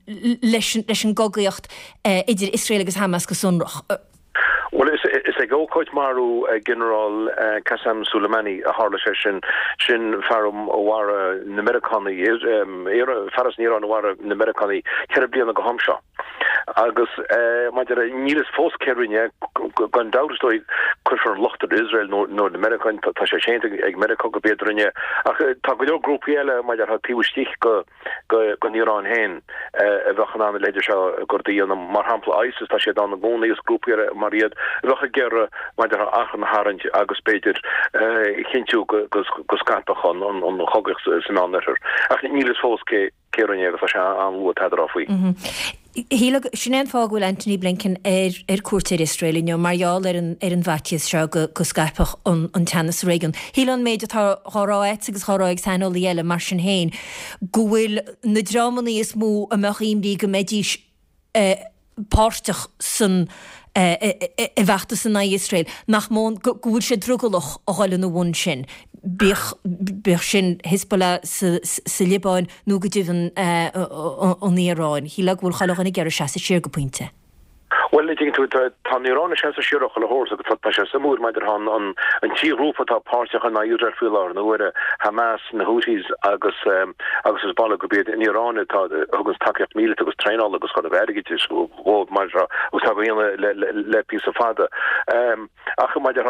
an gogaíocht uh, idir Israel agus Hamas go sunrach. Uh, Well, is is a go coach maru uh, General uh, Qasem Soleimani a harle session shin farum wara in Americani is um era faras near on wara in Americani terribly on the Hamsha agus uh my der niles fos kerinja gan daustoy chuffer lochter Israel North America tá sé sé ag America go betrunne ach tá go grúpiele mai hat tiústich go go Iran hen a bheitchan an leidir se gordí an mar hapla ISIS tá sé an gcónaíos grúpiere mariad bhecha gere mai achan harint agus beidir chinú go scapachan an chogach san anir ach nílas fóske céirné a se an lu teidirráfuí. Hílag sinnéan fágúil Anthony Blinken ar ar cuairteir Israelino marall ar an ar an bhaitias seo go go scaipach an an tennis Reagan. Hílan méid atá choráit agus choráig sanol eile mar sin héin. Gohfuil na dramaní is mó a meachímbí go méidís páirteach san i bheachta san na Israel nach món gohfuil sé drugaloch a gáile na bhain sin. Bech sin Hezbollah sa Libáin nó go dtíhann an Iráin. Hílag bhfuil chailech ina gear se sér go pointe. Well I think tan Iran se siach le hor se samúr meidir han an an tíúpa tá páach an na Israel fiúlar nó Hamas na Houthis agus agus is ball gobeid in Iran tá agus takecht míle agus trein agus chu vergit is ó mar ús ha le le pí fada ach meidir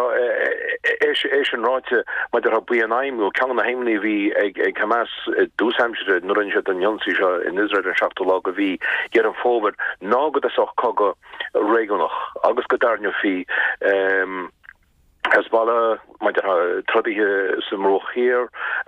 é an ráite meidir ha bu an aimú cean na heimní hí ag ag Hamas dúsheimse nu an an Jonsi in Israel an seachú lá go hí ger an fóver ná go soch coga Reaganach agus go darne fi um Hezbollah might have truddige some roch here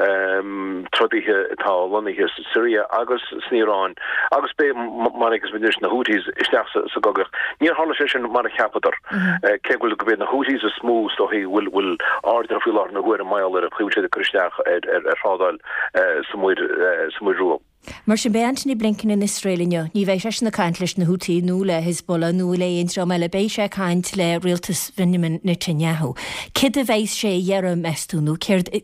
um truddige tá lonige Syria agus Iran agus be manigus mit na Houthis is nach so gogach near Holland mar capital kegul go na Houthis is smooth so he will will order fi na go mile er priúte de Christach er er fádal smuid smuid ro. Mar sin be Anthony Blinken in Israelino, ní bheith se na caint leis na Houthi nó le Hezbollah nó le intra meile bé sé caint le rialtas Benjamin Netanyahu. Cid a bheith sé dhearra mestúnú,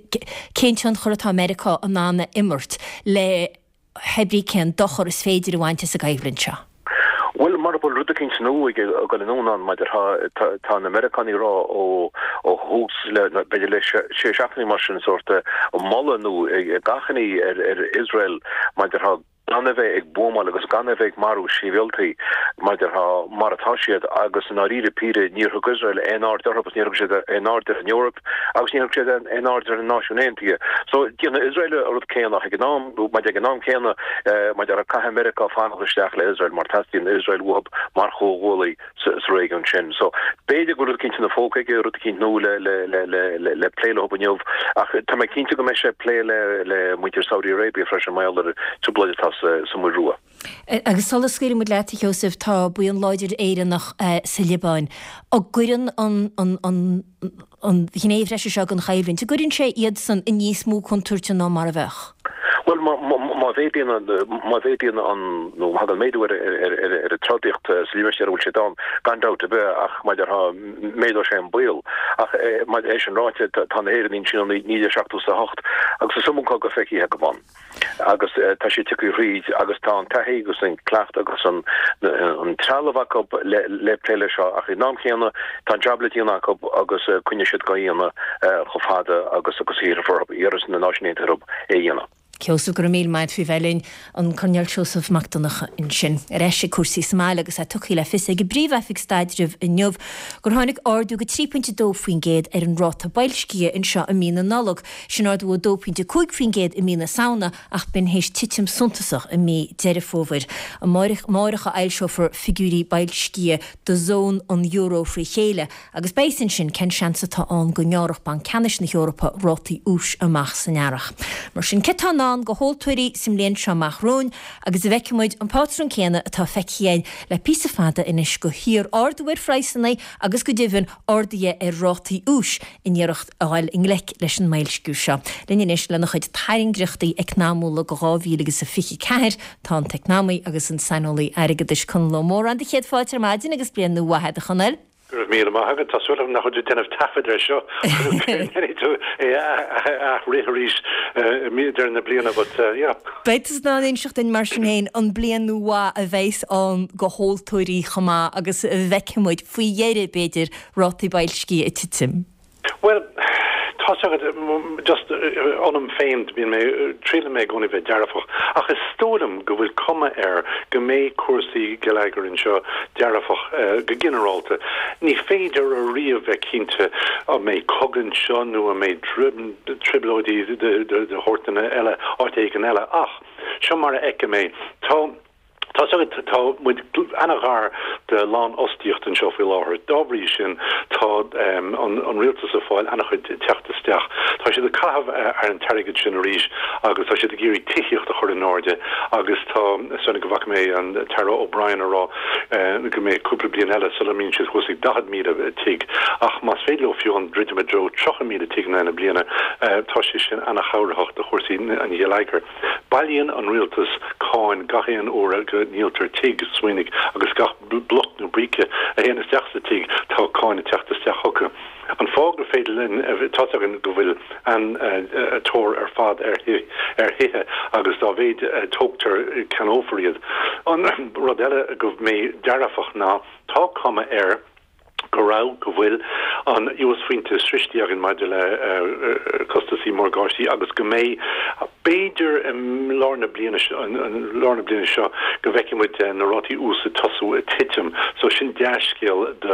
céint an chuir America an nána immert le hebrí cén dochar is féidir bhainte sa gaibhlinn seo. Well marble rudekin snow go an ma tá Americani ra ó ó hús le be sé seachni mar sorte ó malle no gachani er er Israel ma ha ganve ag bomal agus ganve maru sivilti ma ha maratasiad agus an áíre pire ní Israel en art Europa ní en art in Europe agus ní en art in nationality so dina Israel or céna gnam ma gnam céna ma a ka America fan gesteach le Israel mar tasti in Israel wob mar chogóli Reagan sin so beide go kin na folk ru kin no le le le le play op jov ach ta me kin go me play le le mu Saudi Arabia fresh mile to blood some rua. Agus solas scéir mu leti Joseph tá buon láidir éire nach sa Libáin a gurann an an an an gné freise seo an chaimhlinn. Te gurann sé iad san in níos mú contúirte ná mar a bheith. Well ma véin ma véin an no ha méidir er er trocht sliverste se dan gandát be ach ma er ha méidir sé buil ach ma é an ráite tan héieren in China ní seachú sa hocht agus summon go feki he goman agus tá sé tu rid agus tá tahé gus en klacht agus an an tralva op le le pelle ach i náamchéna tá jobletína agus kunnne si gaína chofade agus agus hir for iris na nationality op éna. Ceosú gur mí maid fi bhelinn an Cornel Joseph Macdonacha in sin. Er eisi cuasí Somáil agus a tuchaí le fisa go bríomhefik staidirh in neomh gur tháinig ardú go trí puinte dó faoin géad ar an ráta bailscia in seo a mína nálog sin ardú dó puinte cúig faoin géad i mína saona ach bin hééis titim suntasach i mí deirefóver. A máiricha eilseofar figúrí bailscia do zón an euro frí chéile agus bésin sin cen seansa tá an go nearach ban canis na Europa rátaí ús amach san nearach. Mar sin cetá ná go hóltuirí sim léon seo machrún agus a bheicimuid an pátran céna atá feiceáin le písa fada inis go hir ardúir freisanna agus go dihann ordaí ar rátaí ús in dhearcht áil inglec leis an mailsciú seo. Linn inis le nach chuid tairingreachtaí ag námúla go ráhíle agus a fichi ceir tá an technámaí agus an sanolaí aigeis chun lomór an de chéad fáitir maidin agus blian nó wahead a chunel. mí hagan tá suh nach chu denmh tafaidir seo rééis míidir na bliana Beitas ná éonseach den mar sin héin an blian nua a bhééis an go hóltóirí chamá agus bheicimuid faoi dhéidir beidir rátaí bailscí a titim. Well tá just anm féint bín mé trile mé gona bheith dearfach ach is stódam go bhfuil cuma air go mé cuasaí goléiger in seo dearfach go generarálte ní féidir a riamh bheith cínte a mé cogan seo nó a mé triblóidí de hortainna eile áitéigen eile ach seo mar eice mé tá Tá tá mu angar de lán ostíocht an seofi láhar dobrí sin tá an rialtas a fáil annach teachtasteach. Tá sé de cahabh ar an tarigad sin ríis agus tá sé de géirí tiíocht a chur in náde agus tá sanna go bhac mé an Tara O'Brien ará go mé cúpla blion eile so mín si chusí dahad mí a tiig ach mas féidirló fiú an dridde me dro trocha mí a tiig na na bliana tá sé sin anna chairhacht a chósaí an hileiger. Bailíonn an rialtas cáin gachéan óra go níltar tiig swinnig agus gach blok no brike a héna steachsta tiig tá cáinna teachtasteach hocha. An fágra féidirlinn tágan go bhfuil an tóir ar fad ar hithe agus dá bhéid tógtar canófariad. An rud eile go mé dearafach ná tá cuma air go ra go bhfuil an Ios Fuinte sristiag in maidir le costasí mór gáisí agus go mé béidir an lána bliana an lána bliana seo go bhheice mu narátí úsa tosú a titim so sin deascéal de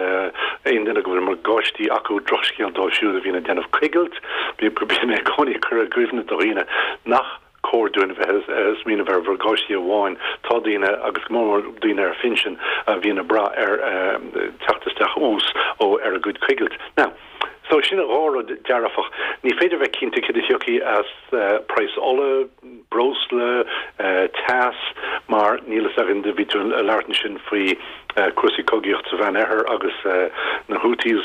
aon duna go bhfuil mar gáistí acu drochcéal dá siúd a bhína denmh cuigelt bí probí mé coní chur a gcuimhna do riine nach cordún bheit mína bhar bhar gáisí a bháin tá daine agus mór daine ar finsin a bhína bra ar teachtasteach ús ó ar a good cuigelt. Now, so sin ára dearafach ní féidir bheith cinnta cid hiocií as price olle, brosle, tas mar nílas a individual a láirtan sin faoi cuasaí cogíocht sa bhean air agus na Houthis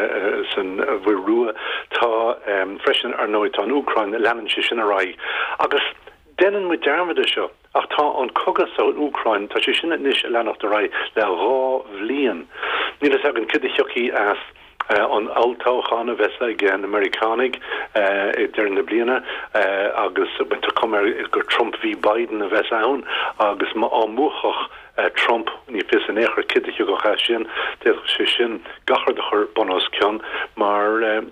san bhfuil rua tá freisin ar nóid an Ucrain leanan si sin a raig agus denan mu dearmada seo ach tá an cogas á Ucrain tá sé sinna níos leannacht a raig le rá bhliain nílas a an cid hiocií as Uh, an altáchanna vesa gen Americanig uh, der na bliana uh, agus winter kommer gur Trump vi Biden a vesa an agus ma amuchach uh, Trump ní fi an écher kidige go cha sin de se sin gachar de chur bonos cean mar um,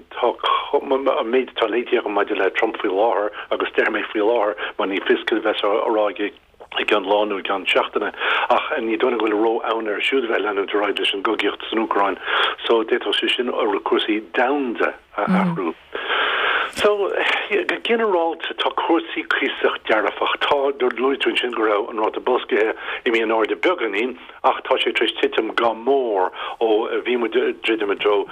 méid taléti ma le Trump fi láhar agus der mé fi láhar man ní fiskil vesa aráige ik gan láú gan seachtainna ach en ní donna bhfuil ró annar siúd bheith lena doráide an gogicht san Ucrain so détá sé sin a recursaí damda a ahrú. So go generarált tá cuasaí críoach dearafach tá dúir luún sin go raibh an ráta boscathe i mí an áir de beganín ach tá sé tríéis titim gá mór ó bhímu dridimedro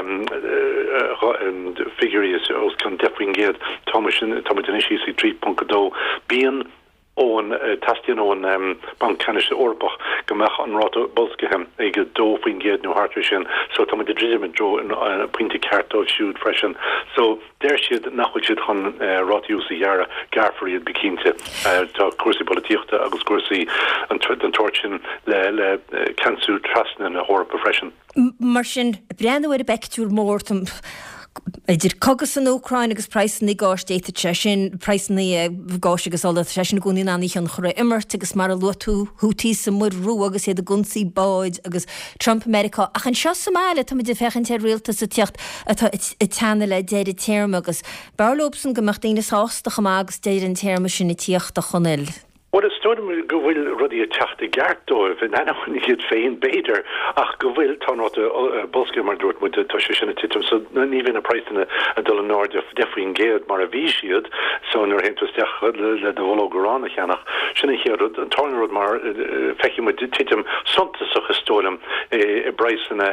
figuríos os can defringéad Thomas Thomas sí trí puntdó bíon óan tastian óan ban canis orbach gomach an ráta bolskehem ige dófin géad nó hartri sin so tá de dridimid dro in pointi cartó siúd freisin so der siad nachhuiid siad chun rátiúsa jarra garfaríad bikinte tá cuasaí politiíochta agus cuasaí an torchin le le canú trasna na hórpa freisin. Mar sin breanhfuir a bectúr mórtam idir cogus an Ucrain agus preisan í gáistéite tre sin preisan í gáis agus ála tre sin gúní naní an chore immert agus mar a luú hútí sem mu rú agus iad a gunsaí báid agus Trump America ach an seo Somália tá de fechan te réalta sa teocht atá i tena le déir a téirm agus barlópsan gomach daine sástach am agus déir an téirme sin i tíocht a chonil. Wat is sto go bhfuil rudí a teachta geartdóibh in anhanig iad féin béidir ach go bhfuil tá ná bolsce mar dúirt mu tá sé sinna titim so ní hín a preisna a dul an náir defuoin géad mar a bhí siad so nuair héntasteach le do bhólógurrán a cheannach sinna chéad an tarnarúd mar feici mu titim sontasach istólam i breisanna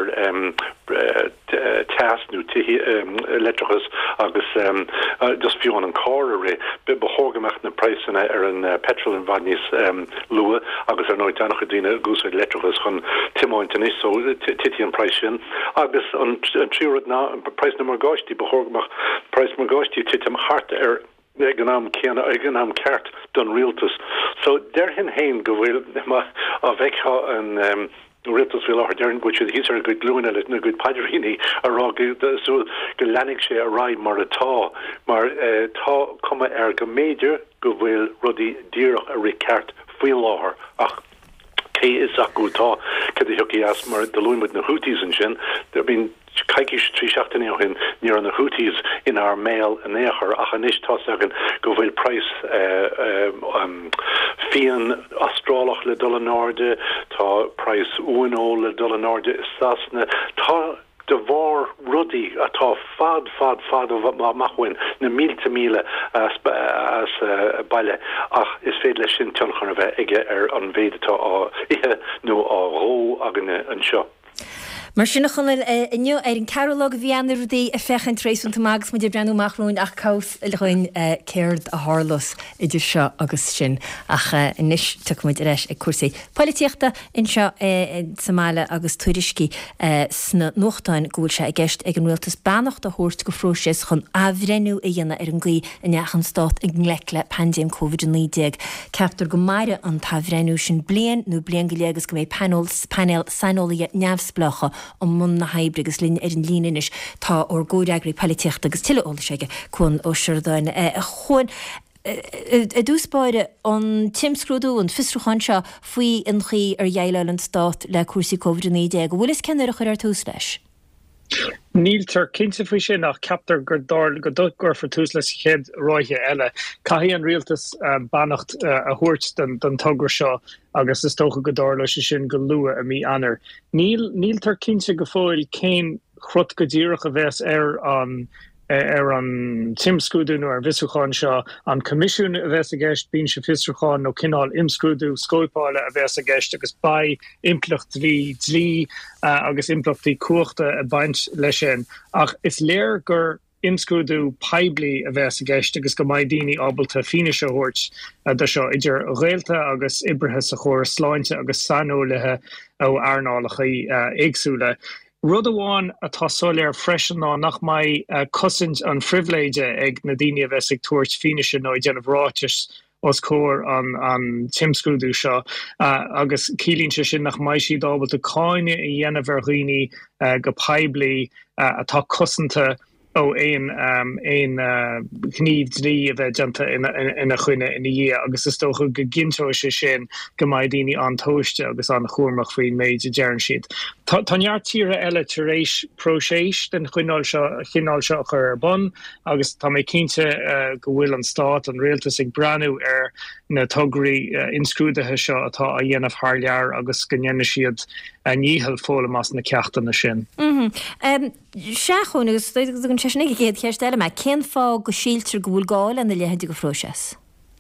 ar tasnú letrachas agus dus fiúan an cáir a ré be behogamach na preissanna ar an petrol in Vadnis um, lua agus ar nooit annach gedine goes letters chun timointen is so titi an preisin agus an triúd na preis na margáistí behorgach preis margáistí titim hart ar eganam céanna eganam ceart don realtas so der hin hain go bhfuil a bheitcha an um, Ritas vil ar derin which he's a good glúin le na good padrini a ra so go lenig sé a raid mar atá mar tá cuma ar go méidir go bhfuil rudí díirech a ricart fuil láhar ach cé is acútá cad hoki as mar de luimid na Houthis an sin there been caiiciis trí seachtaíohin ní an na Houthis in our mail an éair ach an istá agan go bhfuil price fian astrálach le dul an Norde tá price uó le dul an Norde is sasna tá de bhar rudí atá fad fad fad ó machhain na mílte míle as bailile ach is féad le sin tunchan a bheith ige ar an bhéadtá á ihe nó á ró agan an seo. Mar sinna chunil inniu ar an carolog bhíanana rudí a fechan trééisúnta magus mu de brenn machrún ach cos le chuin céird a hálas idir seo agus sin ach níis tumuid éis ag cuasaí políochta in seo Somália agus tuairiscí sna nuachtáin gúil se ag gceist ag an bhfuiltas bannacht a thuirt go fróis chun ahrenú a dhéanana ar an gcuí in neachan stát ag ngle pandéim COVID nídéag ceaptar go maire an táhrenú sin blian nó blian go léagus go mé panel panel sanolaí neamhsplacha an mun na haibregus lín ar an línis tá or góreagri políochta agus tiileolaala seige chun ó siirdáin a chuin a dúspáide an timscrúdú an fisrúchan seo faoi an chi ar dhéile an stát le cuasaí COVID nídéag bhfuil is ceannar a chuir ar tús leis. Níl tar cinnte faoi sin nach captar gur dáil go dulgur for tús leis chéad roithe eile. Caihí an rialtas bannacht a thuirt den tugra seo agus is tócha go dáil leis sin go lua a mí anar. Níl níl tar cinnte go fóil céim chrut go ddíireach a bheits ar an ar an timscrúdú nó ar visúcháin seo an comisiún a bheits a gceist bíonn se fisrúcháin nó cinál imscrúdú scóipáile a bheits a gceist agus ba implacht trí dlí agus implachtaí cuachta a baint leis sin ach is léir gur imscrúdú peblií a bheits a gceist agus go maiid daoine ábalta fine seo thuirt de seo idir réalta agus ibrithe sa chóir sláinte agus sanolaithe ó airnálachaí éagsúla. Rud amháin atá soléir freisin ná nach mai cosint an frivléide ag na daine a bheits ag tuairt fineise nó déanamh ráitis os cóir an an timscrúdú seo agus cílínse sin nach mai siad ábalta cáine i dhéanamh ar dhaoine go peblií atá cosanta ó éon éon gníomh dlí a bheith deanta ina chuine ina dhé agus is tócha go ginntó se sin go maiid daoine an tóiste agus an chuirmach faoin méid a dearan siad. Táneart tíre eile tar éis próséis den chuineáil chinál seo chur ar bun agus tá mé cinnte go bhfuil an stát an réaltas ag breanú ar na tugraí inscrúdathe seo atá a dhéanamh thar lear agus go nnéanana siad níhall fóla mas na ceachtainna sin. Seachún agus an teisnig géad cheirsteile me cén fá go síiltar gúil gáil an na lehéide go fróises.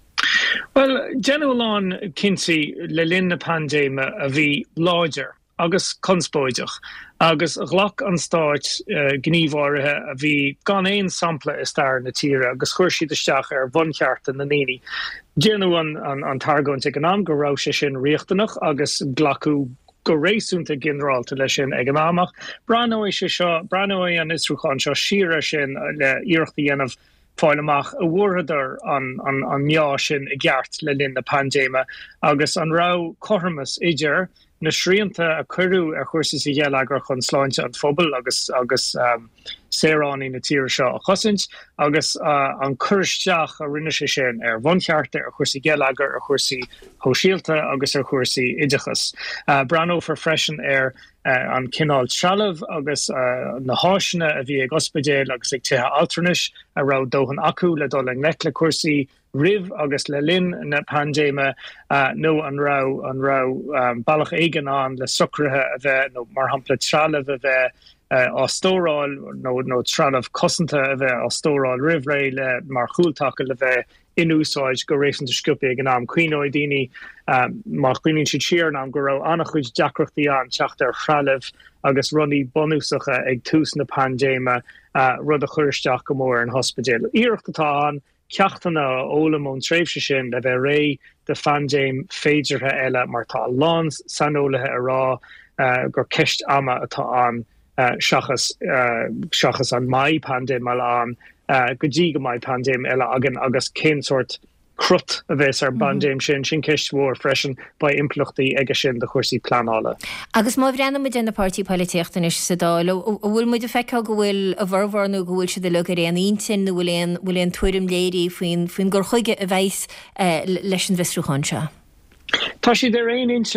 Well, Generalán Kinsey le linn na pandéime a bhí láidir agus conspóideach agus ghlach an stáit gníomháirithe a bhí gan éon sampla is stair na tíre agus chuir siad isteach ar bhonchearta na naoine. Déanú an an targóint ag an am go rá sé sin riachtanach agus glacu go rééisúnta ginráalta lei sin ag an amach. Brano é sé seo brano é an isrúcháin seo siire sin le íireachta dhéanamh fáileach a bhuaidir an an an meá sin i gceart le linn na pandéime agus an rá chormas idir na sríanta a curú a chuirsa sa dhéalagar chun sláinte an fphobal agus agus um, séránní na tíre seo a chosint agus uh, an chuiristeach a rinne sé sin ar bhonchearta ar chuirsaí dhéalagar ar chuirsaí hóisialta agus ar chuirsaí idechas. Uh, Brano for freisin ar uh, an cinál trealamh agus uh, na háisina a bhí ag ospidéal agus ag tuthe altranis a rá dóhan acu le dul an ngle cuasaí rih agus le linn na pandéime uh, nó an rá an rá um, bailach éigen an le sucrathe a bheith nó mar hampla trealamh a bheith uh, á stóráil nó nó trealamh cosanta a bheith á stóráil rihré le mar chúltacha le bheith inúsáid go rééis an de sciúpa ag an am cuioinóid daoine um, mar chuoinn siad siar am go raibh annach chuid deacrachtaí an teacht ar chralamh agus runnaí bonúsacha ag tús na pandéime uh, rud a chuiristeach go mór an hospidéal. Íireachtatá an ceachtainna ólam ón tréimhse sin le bheith ré de fandéim féidirthe eile mar tá lás sanolaithe a rá uh, gur ceist ama atá an uh, seachas uh, seachas an mai pandéim eile an uh, go dtí go mai pandéim eile agan agus cén sort crut a bheits ar bandéim sin sin ceist mhór freisin ba implachtaí aige sin de chuirsaí planála. Agus má bhreanna mu den na pártí políochta is sa dáil ó bhfuil muid a feicá go bhfuil a bharhharnú go bhfuil si de le réon intin nó bhfuil bhfuil an tuairim léirí faoin faoin gur chuige a bheits leis an bhisrúcháin seo. Tá si de réon intin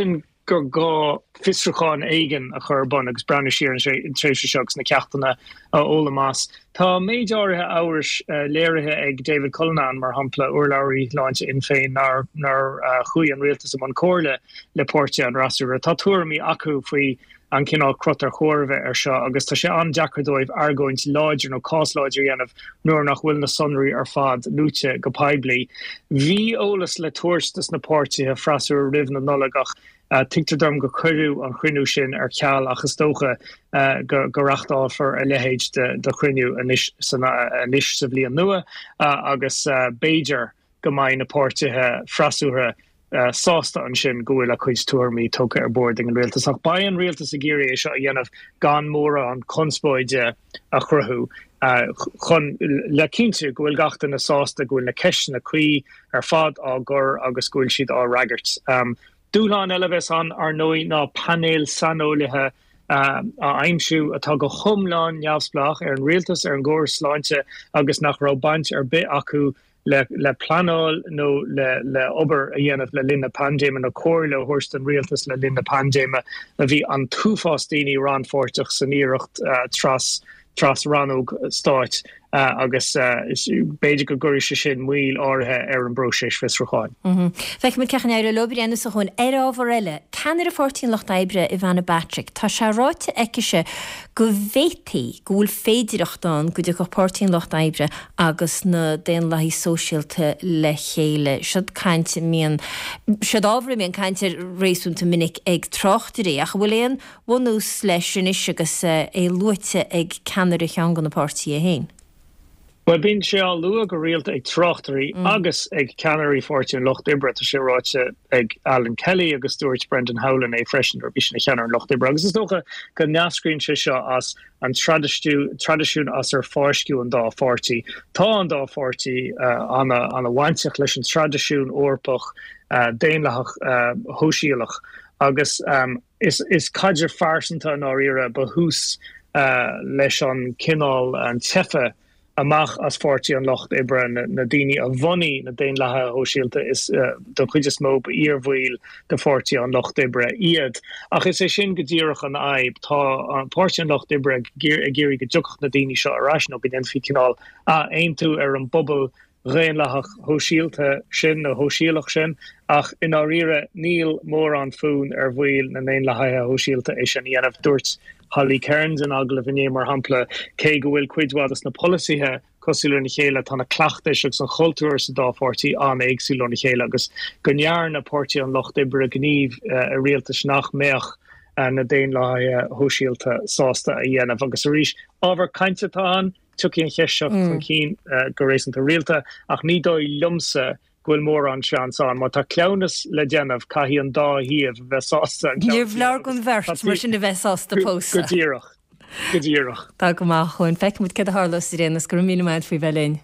gur gá fisrúcháin aigen a churbun agus brenne siar an tréise segus na ceachtainna óla más. Tá méid áirithe áiris léirithe ag David Cullinan mar hampla urlairí láinte in féin nar nar chuí an rialtas am an cóirle le Porte an rasúra. Tá tuairimí acu faoi an cinál crotar chóirbheith ar seo, agus tá sé an deacardóibh argóint láidir nó cásláidir dhéanamh nuair nach bhfuil na sonraí ar fad lúte go paibli. Bhí ólas le tuairstas na Porte a frasú rih na nolagach Uh, Tinctardom go chuirú an chruinú sin ar ceall agus tócha uh, go, go rachtá for a lehéid de, de chruinú anis sa bblion nua uh, agus uh, Beiger go maiid na Portathe frasúthe uh, sásta an sin gohfuil a chuis tuairmí tócha ar boarding an rialtas. Ach ba an rialtas a géirí seo a dhéanamh gan móra an conspóide a chruthú. Uh, chun le cinnte gohfuil gachtain na sásta gohfuil na ceis na cuí ar fad á gur agus gohfuil siad á ragartt. Um, Dúláán eilehes an ar nói ná panéil sanólathe um, a aimimsú atá go chumláán neamhsplach ar an rialtas ar an ggóir sláinte agus nach rabant ar bit acu le, le planáil nó le, le obair a dhéanamh le linna pandéma na cóir le thuirst an rialtas le linna pandéma a bhí an túfástíní ranfortach san íireacht uh, tras tras ranóg stáit uh, agus uh, beidir go gurí se sin muil áthe ar an broséis fisrúcháin. Feic mu cechan ar a lobiréanú sa chun ar ábhar eile, ceannar a fortín Locht Oibre i bhana Patrick, tá se ráite eice go bhétaí go bhfuil féidireachtáin go dtí go pórtín Locht Oibre agus na déan laithí sóisialta le chéile. Siad cainte míon, siad ábhra míon cainte réisúnta minic ag trochtarí, ach bhfuil éon bhunús leis sin is agus é luite ag ceannar a cheangan na pórtaí a héin. Well, bín sé á lua go rialta ag trochtarí mm. agus ag Canary Fortune Locht Oibre tá sé ráite ag Alan Kelly agus Stuart Brendan Howland é freisin ar bísna cheanar Locht Oibre. Agus is dócha go neamhscríonn sé seo as an tradiisiún as ar fáisciú an dá forty. Tá an dá forty uh, an a bhaintseach leis an tradiisiún orpach uh, déanlach uh, hóisialach. Agus um, is, is caidir farsanta an áíire ba hús uh, leis an cinál an tefa amach as forty an Locht Oibre na, na daoine a bhunaí na déan lethe hóisialta is uh, do chuid is mó íormhil de forty an Locht Oibre iad. Ach is é sin go ddíireach an aib tá an forty an Locht Oibre a géirí go dteocht na daoine seo arás nó go den fi cinál a aim tú ar an bobbal réonlach hóisialta sin na hóisialach sin ach in áíire níl mór an fún ar bhfuil na déan lethe hóisialta é sin dhéanamh dúirt Holly Cairns an agla bhíné mar hampla cé go bhfuil cuidhádas na policíthe cosúla na chéile tána clachtais agus an chultúir sa dá forty an éagsúla na chéile agus go nearr na Portaí an Locht Oibre gníomh uh, a rialtas nach méach uh, na déan lethe hóisialta sásta a dhéanamh agus a rís ábhar caiintetáin tuí an cheiseach chun cín uh, go rééisanta rialta ach ní dóid lumsa gwil mór an seans an, má tá clownas le déanamh caihí an dá híomh bheitsásta. Níor bhleir gon bhirt mar sin na bheitsásta pósa. Go díireach. Go díireach. Tá go má chuin feicmid cad a hálas i rénas gur mí maid faoi bhelín.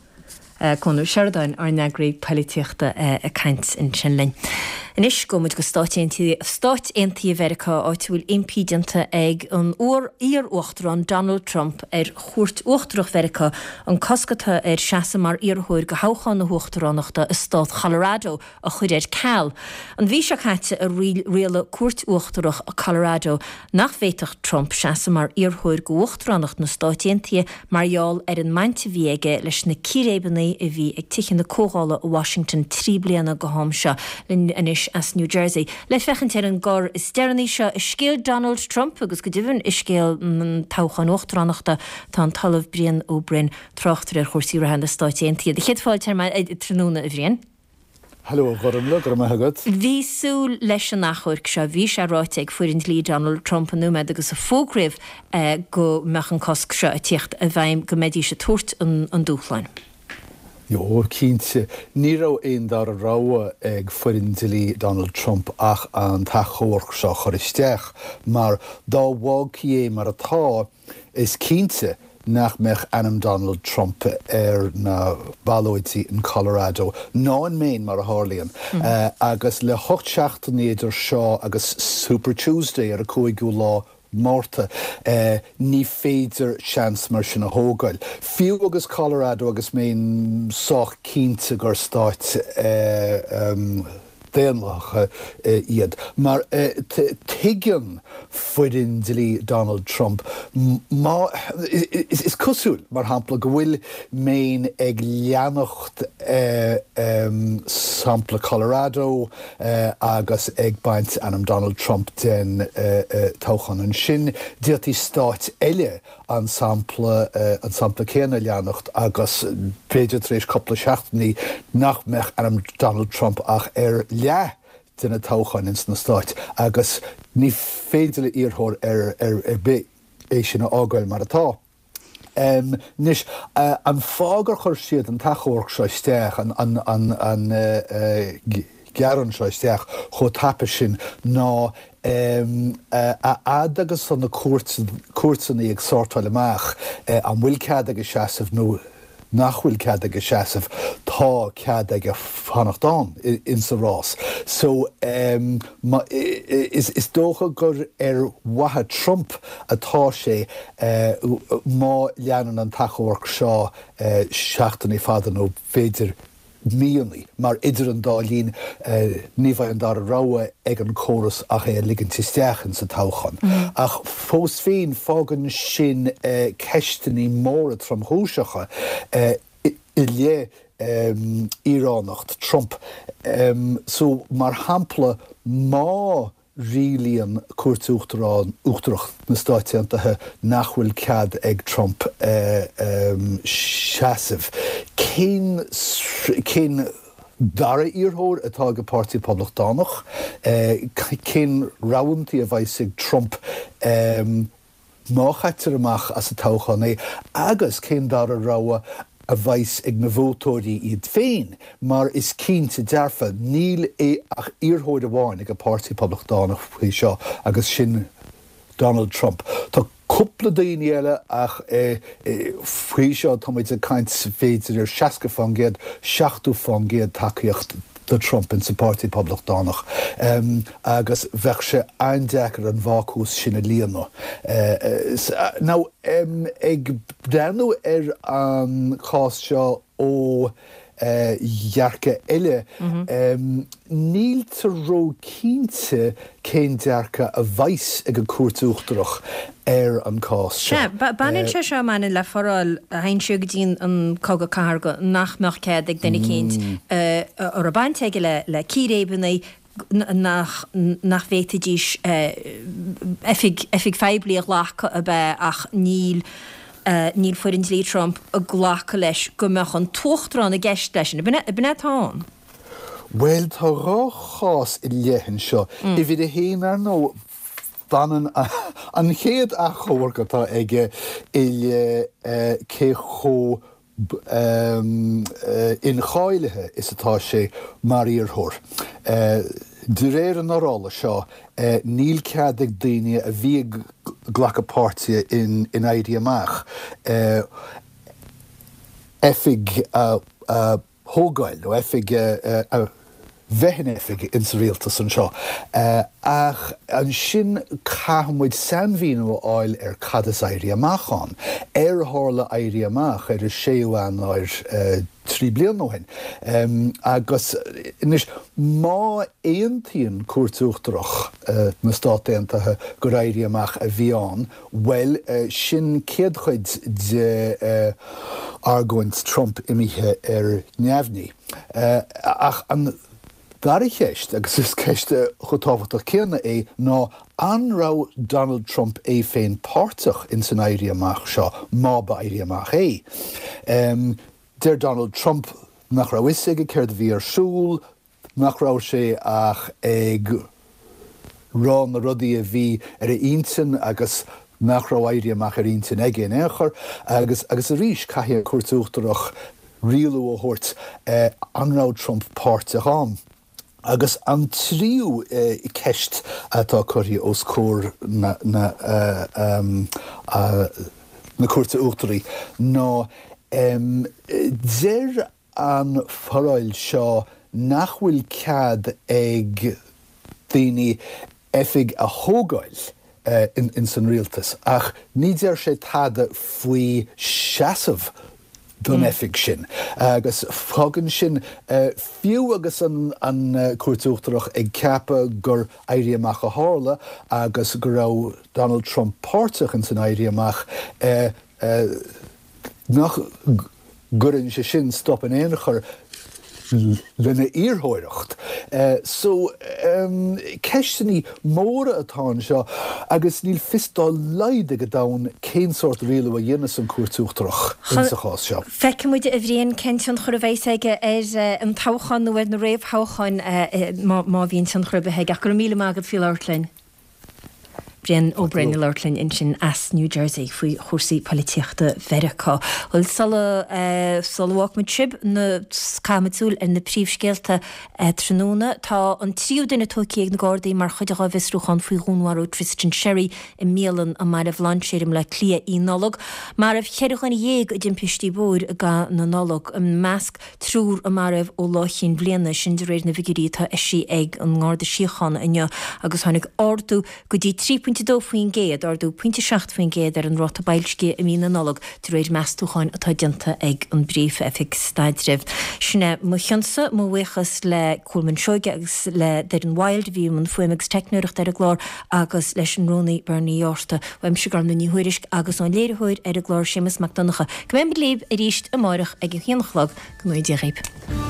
Conú Sheridan ar negraí polítíochta a caint in sinlein. In is gomid go stáit aontaí America áit bhfuil impídianta ag an uair íar uachtarán Donald Trump ar chuirt uachtarach America an cascata ar seaasa mar iarthúir go háchan na uachtaránachta is stát Colorado a chuid ar ceall. An bhí se chaite a riala cuairt uachtarach a Colorado nach bhéiteach Trump seaasa mar iarthúir go uachtaránacht na stáit aontaí marall ar an mainte bhíige leis na círébanna a bhí ag tichin na cógála a Washington trí bliana go hámse lin inis as New Jersey. Leis fechan ar an ggur is dearní seo is scéal Donald Trump agus go dibhann is scéal táchan uachtaránachta tá an talamh brian ó brin trochtar ar chósaí rahan na stáit aontaí. De chéad fáil mar tróna a bhrian. Hallo, gormla, gormla hagad. Bhí sú leis an nachhuiir se bhí se ráite ag fuirin lí Donald Trump an númed agus a fógriibh uh, go mechan cosc seo a tíocht a bhaim go méidí se tuairt an, an dúchlein. Jo, cínte, ní rá éon dar ráha ag fuirin Donald Trump ach an tachóirc seo choristeach, mar dá bhág é mar atá is cínte nach mech anam Donald Trump ar na ballóidí in Colorado. Ná an main mar a Harlíonn. Mm. Uh, agus le hocht seachtain éidir seo agus Super Tuesday ar a cúigú lá Mórta uh, ní féidir seans mar sin a hógail. Fiú agus Colorado agus mén soch cínta gur stáit uh, um, déanlacha iad. Mar tuigeann foireann dilí Donald Trump má is cosúil mar hampla go bhfuil méin ag leannacht sampla Colorado agus ag baint anam Donald Trump den tóchan an sin diaí stáit eile an sampla an sampla céanna leannacht agus féidir éis coppla seachtaí nach mech anam Donald Trump ach ar le duna tóchan ins na stáit agus ní féidir íorthór ar ar bé é sin ágáil mar atá. Um, nis uh, an fágar chuir siad an tachoirc seisteach an, an, an, an uh, uh, gearan seisteach chu tappa sin ná um, uh, a ad agus san na cuairtsaí ag sortáil amach uh, an bhfuil cead agus seasamh nó nachhfuil cead agus seasamh tá cead ag fannachtán in sa rás. So um, ma, is, is dócha gur ar wathe Trump atá sé uh, má leanan an tachoirc seo uh, seachtaí fada nó féidir míonaí, mar idir an dálín uh, ní bhaid an dar ráha ag an córas ach é ligan tisteachan sa táchan. Mm. Ach fós féin fágan sin uh, ceisteaní móra tramthúiseacha uh, i, i lé um, Iránacht Trump. Um, so mar hampla má rilíon cuairtúachtarán uachtarach na stáitiantathe nachhfuil cead ag Trump uh, um, seasamh. Cén cén dara íorthóir atá go Pártaí Poblachtánach, uh, cén rabhantaí a bheith sig Trump um, má chaitir amach as a tóchan é, agus cén dara ráha a bheith ag na bhótóirí iad féin, mar is cínta dearfa níl é ach íorthóir a bháin ag a Pártaí Poblachtánach faoi seo agus sin Donald Trump. Tá cúpla daoine eile ach eh, eh, faoi seo tá muid a caint féidir ar seaca fangéad, seachtú fangéad takeíocht de Trump in sa Pártaí Poblachtánach. Um, agus bheith sé eindechar an bhácús sinna líana. Uh, uh, Ná um, ag brenn ar an chás seo ó dhearca eile, mm-hmm. um, níl tar ró cínte cén dearca a bhaith ag an cuairtúachtarach ar an cás seo. Se, banin se seo manin le foráil a hain siú go dtín an cóga carga nach meach cead ag denna céint ar a baint ag le le círébanna nach nach bhéitadís effig febliach lácha a bheith ach níl Uh, níl foireann lí Trump a ghlacha leis go meach an tuachtarán a gceist leis sin. I bine táin? Well, tá rá chás i léhann seo. I bhí a héan ar nó banan an chéad a chóirga tá ige i cé cho in cháilethe is atá sé mar íorthóir. De réir an árála seo uh, níl cead ag daoine a bhí ghlacha Pártaí in, in éirí amach. Uh, effig uh, uh, hógáil, ó effig uh, uh, bheithin effig in sa rialtas an seo. Uh, ach an sin cahamid sanmhín ó áil ar cadas éirí amachán. Ar tháirla éirí amach ar a séuán ar uh, trí blian óhain. Um, agus inis má éontaíonn cuairtúachtarach uh, na státaontaithe go éirí amach a bhíán, well uh, sin céad chuid de uh, argóint Trump imithe ar neamhní. Uh, ach an Gary cheist agus is ceiste chutáhachtach céanna é ná anrá Donald Trump é féin páirteach in san éirí amach seo má ba éirí amach é. Um, Der Donald Trump nach ra wisig céir bhí ar siúl, nach ra sé ach ag rá na rudaí a bhí ar a intin agus nach ra éirí amach ar intin ag an éair, agus agus a rís caithé cuairtúachtarach rialú ó thuirt uh, anrá Trump páirteach an. Agus an tríú uh, ceist atá chuirí os cór na, na, uh, um, uh, na cuairtúachtarí ná Um, Deir an foráil seo nachhfuil cead ag daoine effig a thógáil uh, in, in san rialtas, ach ní deir sé tada faoi seasamh don efig sin. Agus fágan sin fiú agus an cuairtúachtarach ag ceapa gur éiríamach a hála agus gur rá Donald Trump páirteach an san éiríamach nach gurann sé sin stop an éanachar lenne íorthóireacht. Uh, so um, ceistení móra atá seo agus níl fistá leide go dam cén sort riile a dhéana an cuairtúachtarach in sa chás seo. Feice muide a bhríon cean chur bhéis aige ar an táchan nó na réomh háchan má bhíon san chrubathe ach gur míle mágad fi leirtlein. Brian O'Brien na Lurtlin in sin as New Jersey faoi chósaí polítíochta Verachá. Hil salhhaach mit trib na cámaúil ar na príomhscéalta tróna tá an tríú duine tócií na Gardaí mar chuideá visrúchan faoi gúnharú Tristan Sherry i mélan a mar a bhlanséirim le clia í nolog. Mar a cheirichan dhéag a dimpistí búr a ga na nolog an measc trúr a mar ó láithín bliana sin de réir na vigirí tá isí ag an ngáda síochan inne agus tháinig ordú go dtí trí dó faoin géad ar dú puinte seacht faoin géad ar an rota bailsci a mína nolog tú réir measúcháin atá dinta ag an bríomh efik staidrih. Sinne mu cheansa mó bhuichas le Coleman Seoige agus le der an Wild bhí an fuimimegus technúirecht ar a glár agus leis an Rónaí Bernie Yorsta weim se gar na níhuiirisk agus an léirthúir ar a glár Seamus McDonagha. Go mé líb a ríist a máireach ag an chéanachlag go nuid a réib.